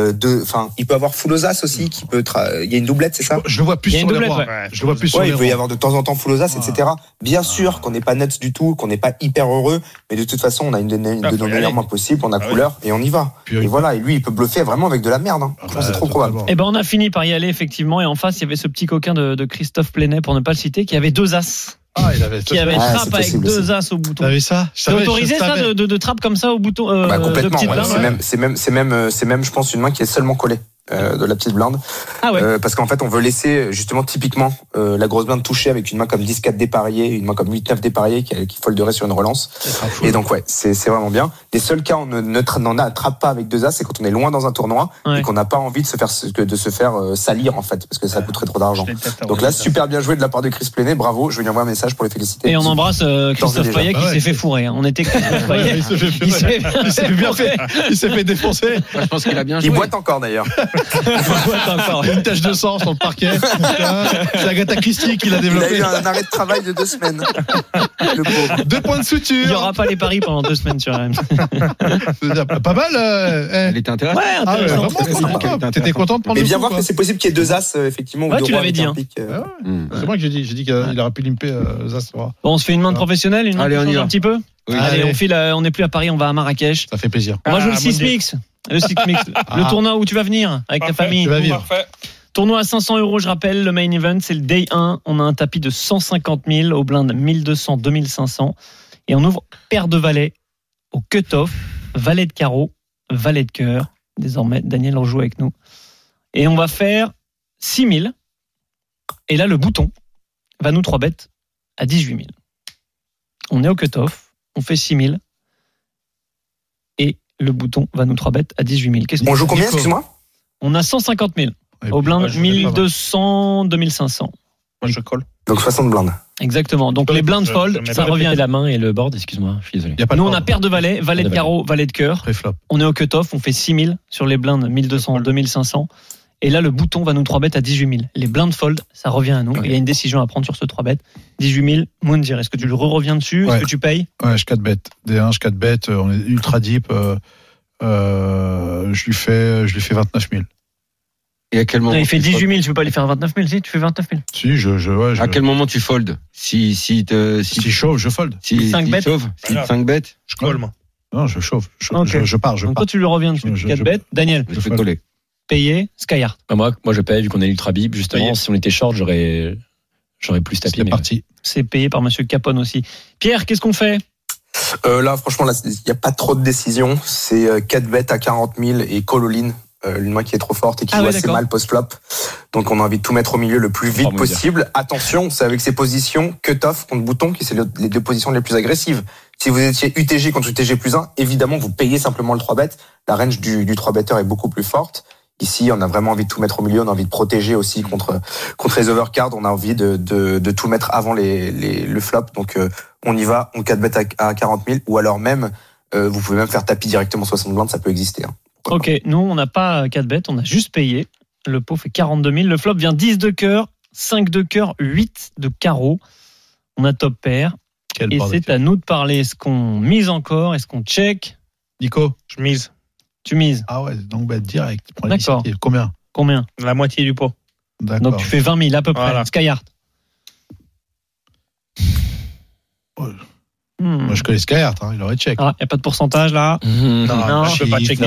Il peut avoir full aux as aussi, il y a une doublette, c'est ça?
Je le vois plus sur les rois.
Ouais.
Je le vois plus sur les
il
rois.
peut y avoir de temps en temps full aux as, etc. Bien sûr qu'on n'est pas nuts du tout, qu'on n'est pas hyper heureux, mais de toute façon, on a une de nos meilleures mains possibles, on a couleur et on y va. Et voilà, et lui, il peut bluffer vraiment avec de la merde. Hein. C'est trop probable.
Eh ben, on a fini par y aller, effectivement, et en face, il y avait ce petit coquin de Christophe Plenet, pour ne pas le citer, qui avait 2 as. Qui avait trappe avec 2 as au bouton.
T'as vu ça?
C'est autorisé ça de trappe comme ça au bouton
complètement.
de petite blinde.
C'est même, je pense, une main qui est seulement collée. De la petite blinde.
Ah ouais.
Parce qu'en fait, on veut laisser justement typiquement la grosse blinde toucher avec une main comme 10-4 dépareillée, une main comme 8-9 dépareillée qui folderait sur une relance. Et donc ouais, c'est vraiment bien. Les seuls cas où on n'en attrape pas avec 2 as, c'est quand on est loin dans un tournoi et qu'on n'a pas envie de se faire salir en fait, parce que ça coûterait trop d'argent. Donc là, super bien joué de la part de Chris Plenet, bravo. Je vais lui envoyer un message pour les féliciter.
Et on embrasse Christophe Payet qui s'est fait fourrer. On était Christophe Payet.
Il s'est bien fait. Il s'est fait défoncer.
Je pense qu'il a bien joué.
Il boite encore d'ailleurs.
Une tache de sang sur le parquet. C'est Agatha Christie qui l'a développé.
Il a eu un arrêt de travail de 2 semaines. Le pauvre.
2 points de suture.
Il n'y aura pas les paris pendant 2 semaines sur RMC.
Pas mal.
Elle était intéressante.
Ouais, intéressant.
T'étais content de prendre
Et
le
bien
coup,
voir
quoi.
que c'est possible qu'il y ait 2 as effectivement.
Ouais, tu l'avais dit.
C'est moi que j'ai dit. J'ai dit qu'il aurait pu limper as.
Bon, on se fait une main de professionnel, une main
Allez, on y
change
va.
un petit peu.
Oui.
Allez, on n'est plus à Paris, on va à Marrakech.
Ça fait plaisir.
On va jouer le 6 mix. Le 6 mix. Le tournoi où tu vas venir avec ta famille.
Tu vas vivre.
Tournoi à 500 €, je rappelle, le main event, c'est le day 1. On a un tapis de 150 000 au blind 1200, 2500. Et on ouvre paire de valets au cut-off, valet de carreau, valet de cœur. Désormais, Daniel en joue avec nous. Et on va faire 6 000. Et là, le bouton va nous 3 bêtes à 18 000. On est au cut-off, on fait 6 000. Et le bouton va nous 3 bêtes à 18 000.
On joue combien, excuse-moi?
On a 150 000. Au blind 1200, 2500.
Moi, je colle.
Donc 60 blindes.
Exactement. Donc les blindes fold, ça revient à
la main et le board, excuse-moi, je suis désolé.
Nous, on a paire de valets, valet de carreau, valet de cœur.
Pré-flop.
On est au cut-off, on fait 6 000 sur les blindes 1200, 2500. Et là, le bouton va nous 3 bêtes à 18 000. Les blindes fold, ça revient à nous. Il y a une décision à prendre sur ce 3 bêtes. 18 000, Moundir, est-ce que tu le reviens dessus? Est-ce que tu payes?
Ouais, je 4 bêtes. D1, je 4 bêtes. On est ultra deep. Je lui fais 29 000.
Et à quel moment
Il fait 18 000, tu peux pas lui faire 29 000, si tu fais 29 000.
Si,
À quel moment tu foldes? Si
chauffe, je fold.
Si
5 bêtes.
5 bêtes.
Je colle, moi.
Non, je chauffe.
Ok.
Je pars.
Donc toi, tu le reviens dessus. 4 bêtes. Daniel,
Je vais coller.
payé, Skyheart.
Moi, je paye, vu qu'on est ultra bib, justement.
Payé.
Si on était short, j'aurais plus tapis.
C'est parti.
C'est payé par monsieur Capone aussi. Pierre, qu'est-ce qu'on fait?
Là, franchement, il n'y a pas trop de décision. C'est 4 bêtes à 40 000 et call all-in. Une main qui est trop forte et qui joue assez mal post-flop. Donc on a envie de tout mettre au milieu le plus vite possible. Attention, c'est avec ces positions cut-off contre bouton qui c'est les 2 positions les plus agressives. Si vous étiez UTG contre UTG plus 1, évidemment vous payez simplement le 3 bet. La range du 3 better est beaucoup plus forte. Ici, on a vraiment envie de tout mettre au milieu. On a envie de protéger aussi contre les overcards. On a envie de tout mettre avant le flop. Donc on y va, on 4 bet à 40 000 ou alors même vous pouvez même faire tapis directement 60 blindes, ça peut exister. Hein.
Ok, nous on n'a pas 4 bêtes, on a juste payé. Le pot fait 42 000. Le flop vient 10 de cœur, 5 de cœur, 8 de carreau. On a top pair.
Quel
Et
bordel.
c'est à nous de parler. Est-ce qu'on mise encore? Est-ce qu'on check?
Nico.
Je mise.
Tu mises.
Ah ouais, donc direct. Prends
D'accord.
l'initiative. Combien?
La moitié du pot.
D'accord.
Donc tu fais 20 000 à peu près.
Voilà.
Skyheart.
Moi, je connais Skyheart, il aurait check.
Ah, il n'y a pas de pourcentage là.
Non, je peux pas checker.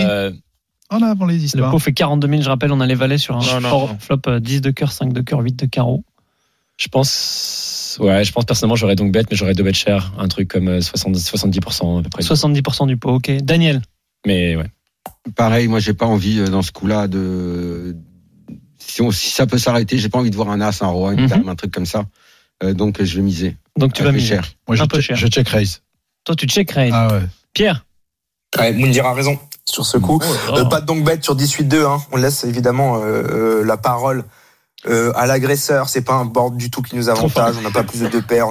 On a avant les
Le
histoires.
pot fait 42 000, je rappelle, on a les valets sur un
Non.
flop 10 de cœur, 5 de cœur, 8 de carreau.
Je pense personnellement j'aurais donc bet, mais j'aurais 2 bêtes chères, un truc comme 70% à peu près.
70% du pot, ok. Daniel.
Mais ouais.
Pareil, moi j'ai pas envie dans ce coup-là de. Si ça peut s'arrêter, j'ai pas envie de voir un as, un roi, une dame, un truc comme ça. Donc je vais miser.
Donc tu vas miser.
Cher.
Moi,
Un peu cher.
je check raise.
Toi, tu check raise.
Ah ouais.
Pierre.
Ouais, Moundir a raison sur ce coup. Pas de donc bet sur 18-2. On laisse évidemment la parole à l'agresseur. C'est pas un board du tout qui nous avantage. On n'a pas plus de deux paires. On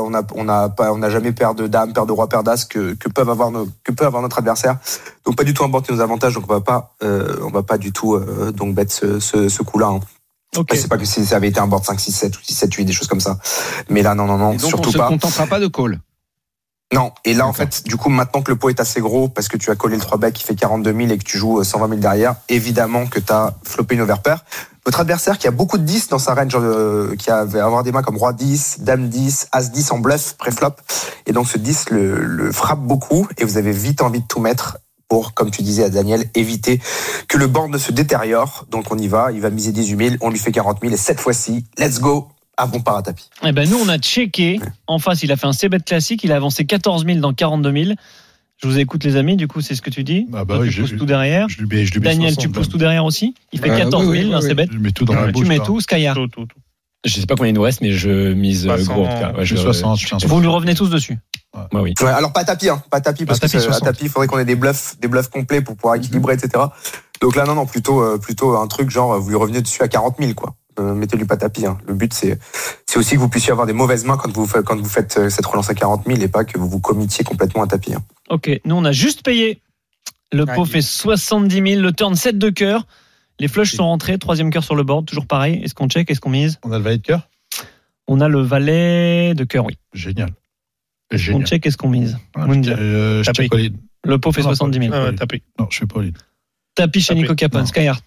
n'a jamais paire de dames, paire de rois, paire d'as que peut avoir notre adversaire. Donc pas du tout un board qui nous avantage. Donc on va pas du tout donc bet ce coup-là.
Okay.
C'est pas que si ça avait été un board 5, 6, 7 ou 6, 7, 8, des choses comme ça. Mais là, non,
Et donc
surtout
on se
pas.
contentera pas de call.
Non, et là, en fait, du coup, maintenant que le pot est assez gros, parce que tu as collé le 3-bet qui fait 42 000 et que tu joues 120 000 derrière, évidemment que tu as floppé une overpair. Votre adversaire qui a beaucoup de 10 dans sa range, qui va avoir des mains comme roi 10, dame 10, as 10 en bluff, pré-flop. Et donc ce 10 le frappe beaucoup et vous avez vite envie de tout mettre pour, comme tu disais à Daniel, éviter que le board ne se détériore. Donc on y va, il va miser 18 000, on lui fait 40 000 et cette fois-ci, let's go, à bon par à tapis.
Eh ben nous, on a checké. En face, il a fait un C-bet classique, il a avancé 14 000 dans 42 000. Je vous écoute les amis, du coup c'est ce que tu dis.
Ah bah
Toi,
oui,
tu pousses tout derrière.
Je lui mets
Daniel,
60,
tu pousses tout derrière aussi. Il fait 14 000 dans C-bet.
Je mets tout dans la bouche.
Tu mets
là.
tout, Skyheart.
Tout.
Je sais pas combien il nous reste, mais je mise gros en tout cas. Ouais,
Je 60, je tiens
Vous lui revenez tous dessus.
Moi oui.
Ouais, alors pas tapis, pas tapis parce
Pas tapis,
que à
60.
tapis, il faudrait qu'on ait des bluffs complets pour pouvoir équilibrer, etc. Donc là, non, plutôt un truc genre vous lui revenez dessus à 40 000 quoi. Mettez-lui pas tapis. Le but c'est aussi que vous puissiez avoir des mauvaises mains quand vous faites cette relance à 40 000 et pas que vous vous committiez complètement à tapis.
Ok, nous on a juste payé. Le pot fait 70 000, le turn 7 de cœur. Les flushs sont rentrés, troisième cœur sur le board, toujours pareil. Est-ce qu'on check, est-ce qu'on mise?
On a le valet de cœur.
On a le valet de cœur, oui.
Génial.
On check, est-ce qu'on mise? Moundir.
Je check all in.
Le pot fait 70 000.
Tapis.
Non, je fais pas all in.
Tapis chez
Tapis.
Nico Capone,
Non.
Skyheart.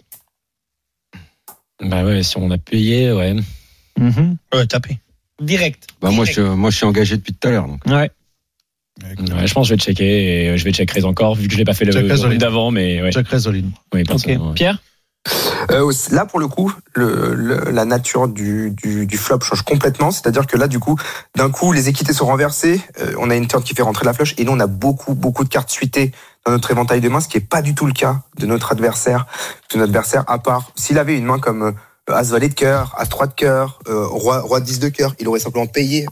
Bah ouais, si on a payé, ouais.
Mhm.
Tapis. Direct.
Bah moi je suis engagé depuis tout à l'heure. Donc.
Ouais.
Ouais, je pense que je vais checker et je vais check raise encore vu que je l'ai pas fait
Check raise all in.
le d'avant, mais ouais.
Check raise all in.
Oui,
Ok.
personnellement, ouais.
Pierre?
Là, pour le coup, la nature du flop change complètement. C'est-à-dire que là, du coup, d'un coup, les équités sont renversées. On a une turn qui fait rentrer la flush. Et nous, on a beaucoup de cartes suitées dans notre éventail de mains, ce qui est pas du tout le cas de notre adversaire. De notre adversaire, à part s'il avait une main comme as valet de cœur, as 3 de cœur, roi 10 de cœur, il aurait simplement payé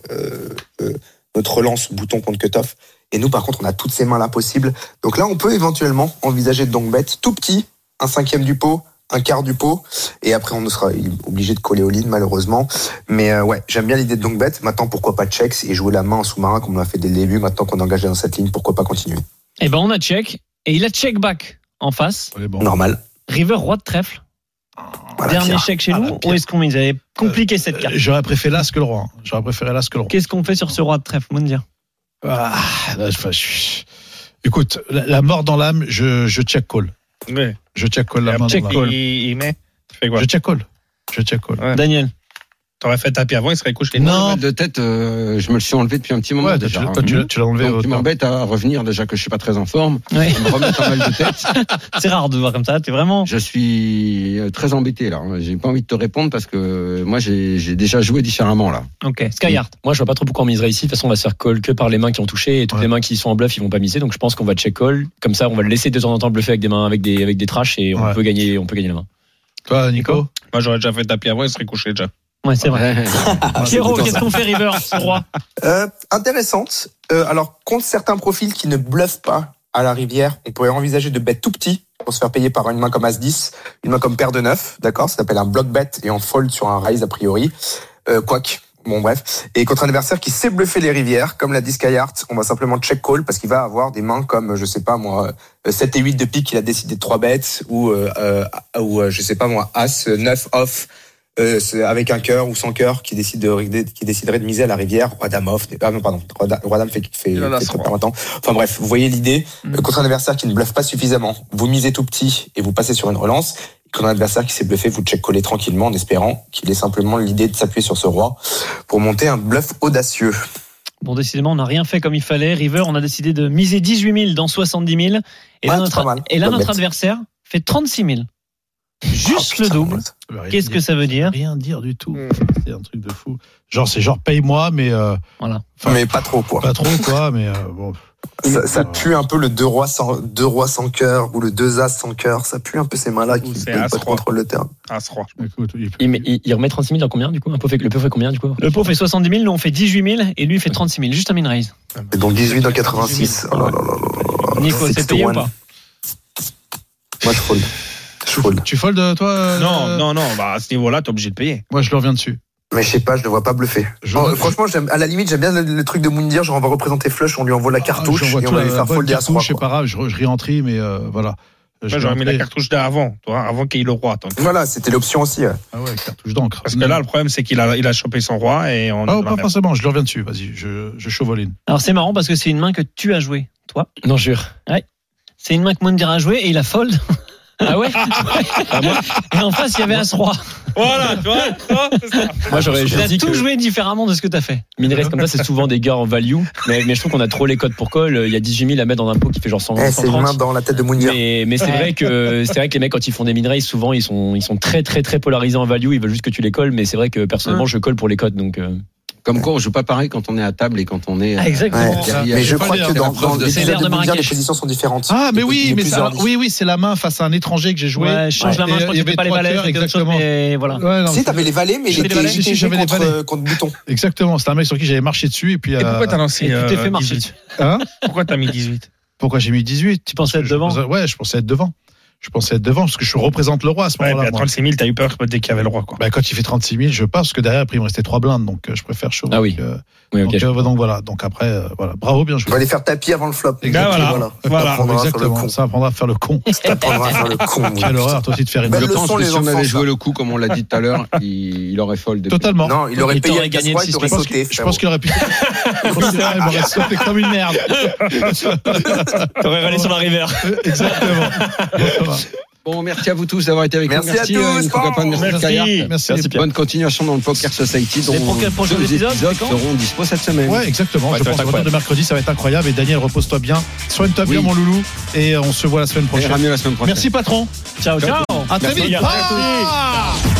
notre relance bouton contre cutoff. Et nous, par contre, on a toutes ces mains-là possibles. Donc là, on peut éventuellement envisager de donc bet tout petit, un cinquième du pot, un quart du pot, et après on sera obligé de coller au lead malheureusement. Mais ouais, j'aime bien l'idée de donc bet. Maintenant, pourquoi pas checks et jouer la main en sous-marin comme on l'a fait dès le début. Maintenant qu'on est engagé dans cette ligne, pourquoi pas continuer?
Eh ben on a check. Et il a check back en face.
On est bon.
Normal.
River, roi de trèfle.
Voilà,
Dernier
Pierre.
check chez nous.
Pierre.
Où est-ce qu'on mise? Vous avez compliqué cette carte.
J'aurais préféré l'as que le roi.
Qu'est-ce qu'on fait sur ce roi de trèfle, Moundir?
Ah, là, écoute, la mort dans l'âme, je check call.
Ouais.
Je check call la main
check
dans
call.
l'âme.
Il met. Tu fais quoi?
Je check call.
Ouais.
Daniel?
T'aurais fait tapis avant, il serait couché.
Non.
Le mal de tête, je me le suis enlevé depuis un petit moment
Ouais,
déjà.
tu l'as enlevé.
Donc, tu m'embêtes à revenir déjà que je suis pas très en forme.
Ouais.
Me remettre un mal de tête.
C'est rare de voir comme ça. T'es vraiment.
Je suis très embêté là. J'ai pas envie de te répondre parce que moi j'ai déjà joué différemment là.
Ok. Skyheart.
Moi, je vois pas trop pourquoi on miserait ici. De toute façon, on va se faire call que par les mains qui ont touché et toutes les mains qui sont en bluff, ils vont pas miser. Donc, je pense qu'on va check call. Comme ça, on va le laisser de temps en temps bluffer avec des mains, avec des trash et on peut gagner la main.
Toi, Nico?
Moi, j'aurais déjà fait tapis avant, il serait couché déjà.
Ouais, c'est vrai. Pierrot, qu'est-ce qu'on fait, River, ce roi?
Intéressante. Alors, contre certains profils qui ne bluffent pas à la rivière, on pourrait envisager de bet tout petit pour se faire payer par une main comme As-10, une main comme paire de 9, d'accord? Ça s'appelle un block bet et on fold sur un raise a priori. Quoique. Bon, bref. Et contre un adversaire qui sait bluffer les rivières, comme l'a dit Skyheart, on va simplement check call parce qu'il va avoir des mains comme, je sais pas moi, 7 et 8 de pique, il a décidé de 3 bêtes, ou je sais pas moi, As, 9 off, C'est avec un cœur ou sans cœur qui déciderait de miser à la rivière. Roi dame off. Roi dame fait très pas longtemps. Enfin bref, vous voyez l'idée. Contre un adversaire qui ne bluffe pas suffisamment, vous misez tout petit et vous passez sur une relance. Contre un adversaire qui s'est bluffé, vous check-collez tranquillement en espérant qu'il ait simplement l'idée de s'appuyer sur ce roi pour monter un bluff audacieux.
Bon, décidément, on n'a rien fait comme il fallait. River, on a décidé de miser 18 000 dans 70 000. Et là, notre adversaire fait 36 000. Juste le double. Qu'est-ce que ça veut dire ?
Rien dire du tout. C'est un truc de fou. C'est genre paye-moi, mais
voilà.
Mais pas trop quoi.
Pas trop quoi, mais bon.
Ça pue un peu le 2 rois sans cœur ou le 2 as sans cœur. Ça pue un peu ces mains-là qui ne pas contrôler le terrain.
As-roi.
Il remet 36 000 dans combien du coup ? Le pot fait combien du coup ?
Le pot fait 70 000, nous on fait 18 000 et lui il fait 36 000. Juste un min raise.
Et donc 18 dans 86. Oh là là là là.
Nico, c'est payé ou pas ?
Moi je fold.
Tu fold toi
Non. À ce niveau-là, t'es obligé de payer.
Moi je le reviens dessus.
Mais je sais pas, je ne vois pas bluffer. Franchement, à la limite, j'aime bien le truc de Moundir, genre on va représenter flush, on lui envoie la cartouche et on va lui faire folder à ce roi.
C'est pas grave, je réentrie, mais voilà.
Moi, j'aurais mis la cartouche d'avant, avant qu'il y ait le roi.
Voilà, c'était l'option aussi.
Ah ouais, cartouche d'encre.
Parce que là, le problème, c'est qu'il a chopé son roi et on.
Pas forcément, je le reviens dessus. Vas-y, je chauvoline.
Alors c'est marrant parce que c'est une main que tu as jouée, toi.
Non, jure.
Ouais. C'est une main que Moundir a jouée et il a fold. Ah ouais. Et en face, il y avait As-Roi.
Voilà, tu vois, c'est ça.
Moi, j'aurais
dit tout joué différemment de ce que tu as fait.
Mineraise comme ça, c'est souvent des gars en value. Mais je trouve qu'on a trop les codes pour call. Il y a 18 000 à mettre dans un pot qui fait genre 100, 130.
C'est une main dans la tête de Moundir.
Mais c'est vrai que les mecs, quand ils font des mineraise, souvent, ils sont très, très, très polarisés en value. Ils veulent juste que tu les colles. Mais c'est vrai que personnellement, je colle pour les codes. Donc,
Comme quoi, on joue pas pareil quand on est à table et quand on est.
Exactement.
Mais je crois que dans les
l'air de
Moundir, les positions sont différentes.
Ah, mais oui, c'est la main face à un étranger que j'ai joué.
Ouais, je change la main, je crois qu'il n'y avait pas les valets, exactement. Mais voilà.
Si, t'avais les valets, mais il était j'avais contre bouton.
Exactement, c'était un mec sur qui j'avais marché dessus et puis.
Et pourquoi t'as lancé?
Tu t'es fait marcher dessus.
Pourquoi t'as mis 18?
Pourquoi j'ai mis 18?
Tu pensais être devant?
Ouais, je pensais être devant. Je pensais être devant parce que je représente le roi à ce moment-là.
À 36 000, t'as eu peur dès qu'il y avait le roi, quoi.
Quand il fait 36 000, je passe parce que derrière, après, il me restait 3 blindes, donc je préfère chaud.
Ah oui.
Donc voilà. Donc après, voilà. Bravo, bien joué.
On va les faire tapis avant le flop.
Voilà. Exactement. Ça apprendra à faire le con.
Ça apprendra à faire le con.
Quelle horreur, toi aussi de faire une
Je pense que si on avait joué le coup, comme on l'a dit tout à l'heure, il aurait fold.
Totalement.
Non, il aurait payé
gagné le
il aurait sauté.
Je pense qu'il aurait pu. Il aurait sauté comme une merde.
T'aurais râlé sur la rivière.
Exactement.
Bon, merci à vous tous d'avoir été avec nous.
Merci à tous.
Nico Capone, merci. Bonne continuation dans le Poker Society.
Les prochains épisodes
seront dispo cette semaine.
Ouais, exactement. Je pense que de mercredi, ça va être incroyable. Et Daniel, repose-toi bien. Soigne-toi bien, mon loulou. Et on se voit la semaine prochaine.
Merci, patron.
Ciao.
À très vite.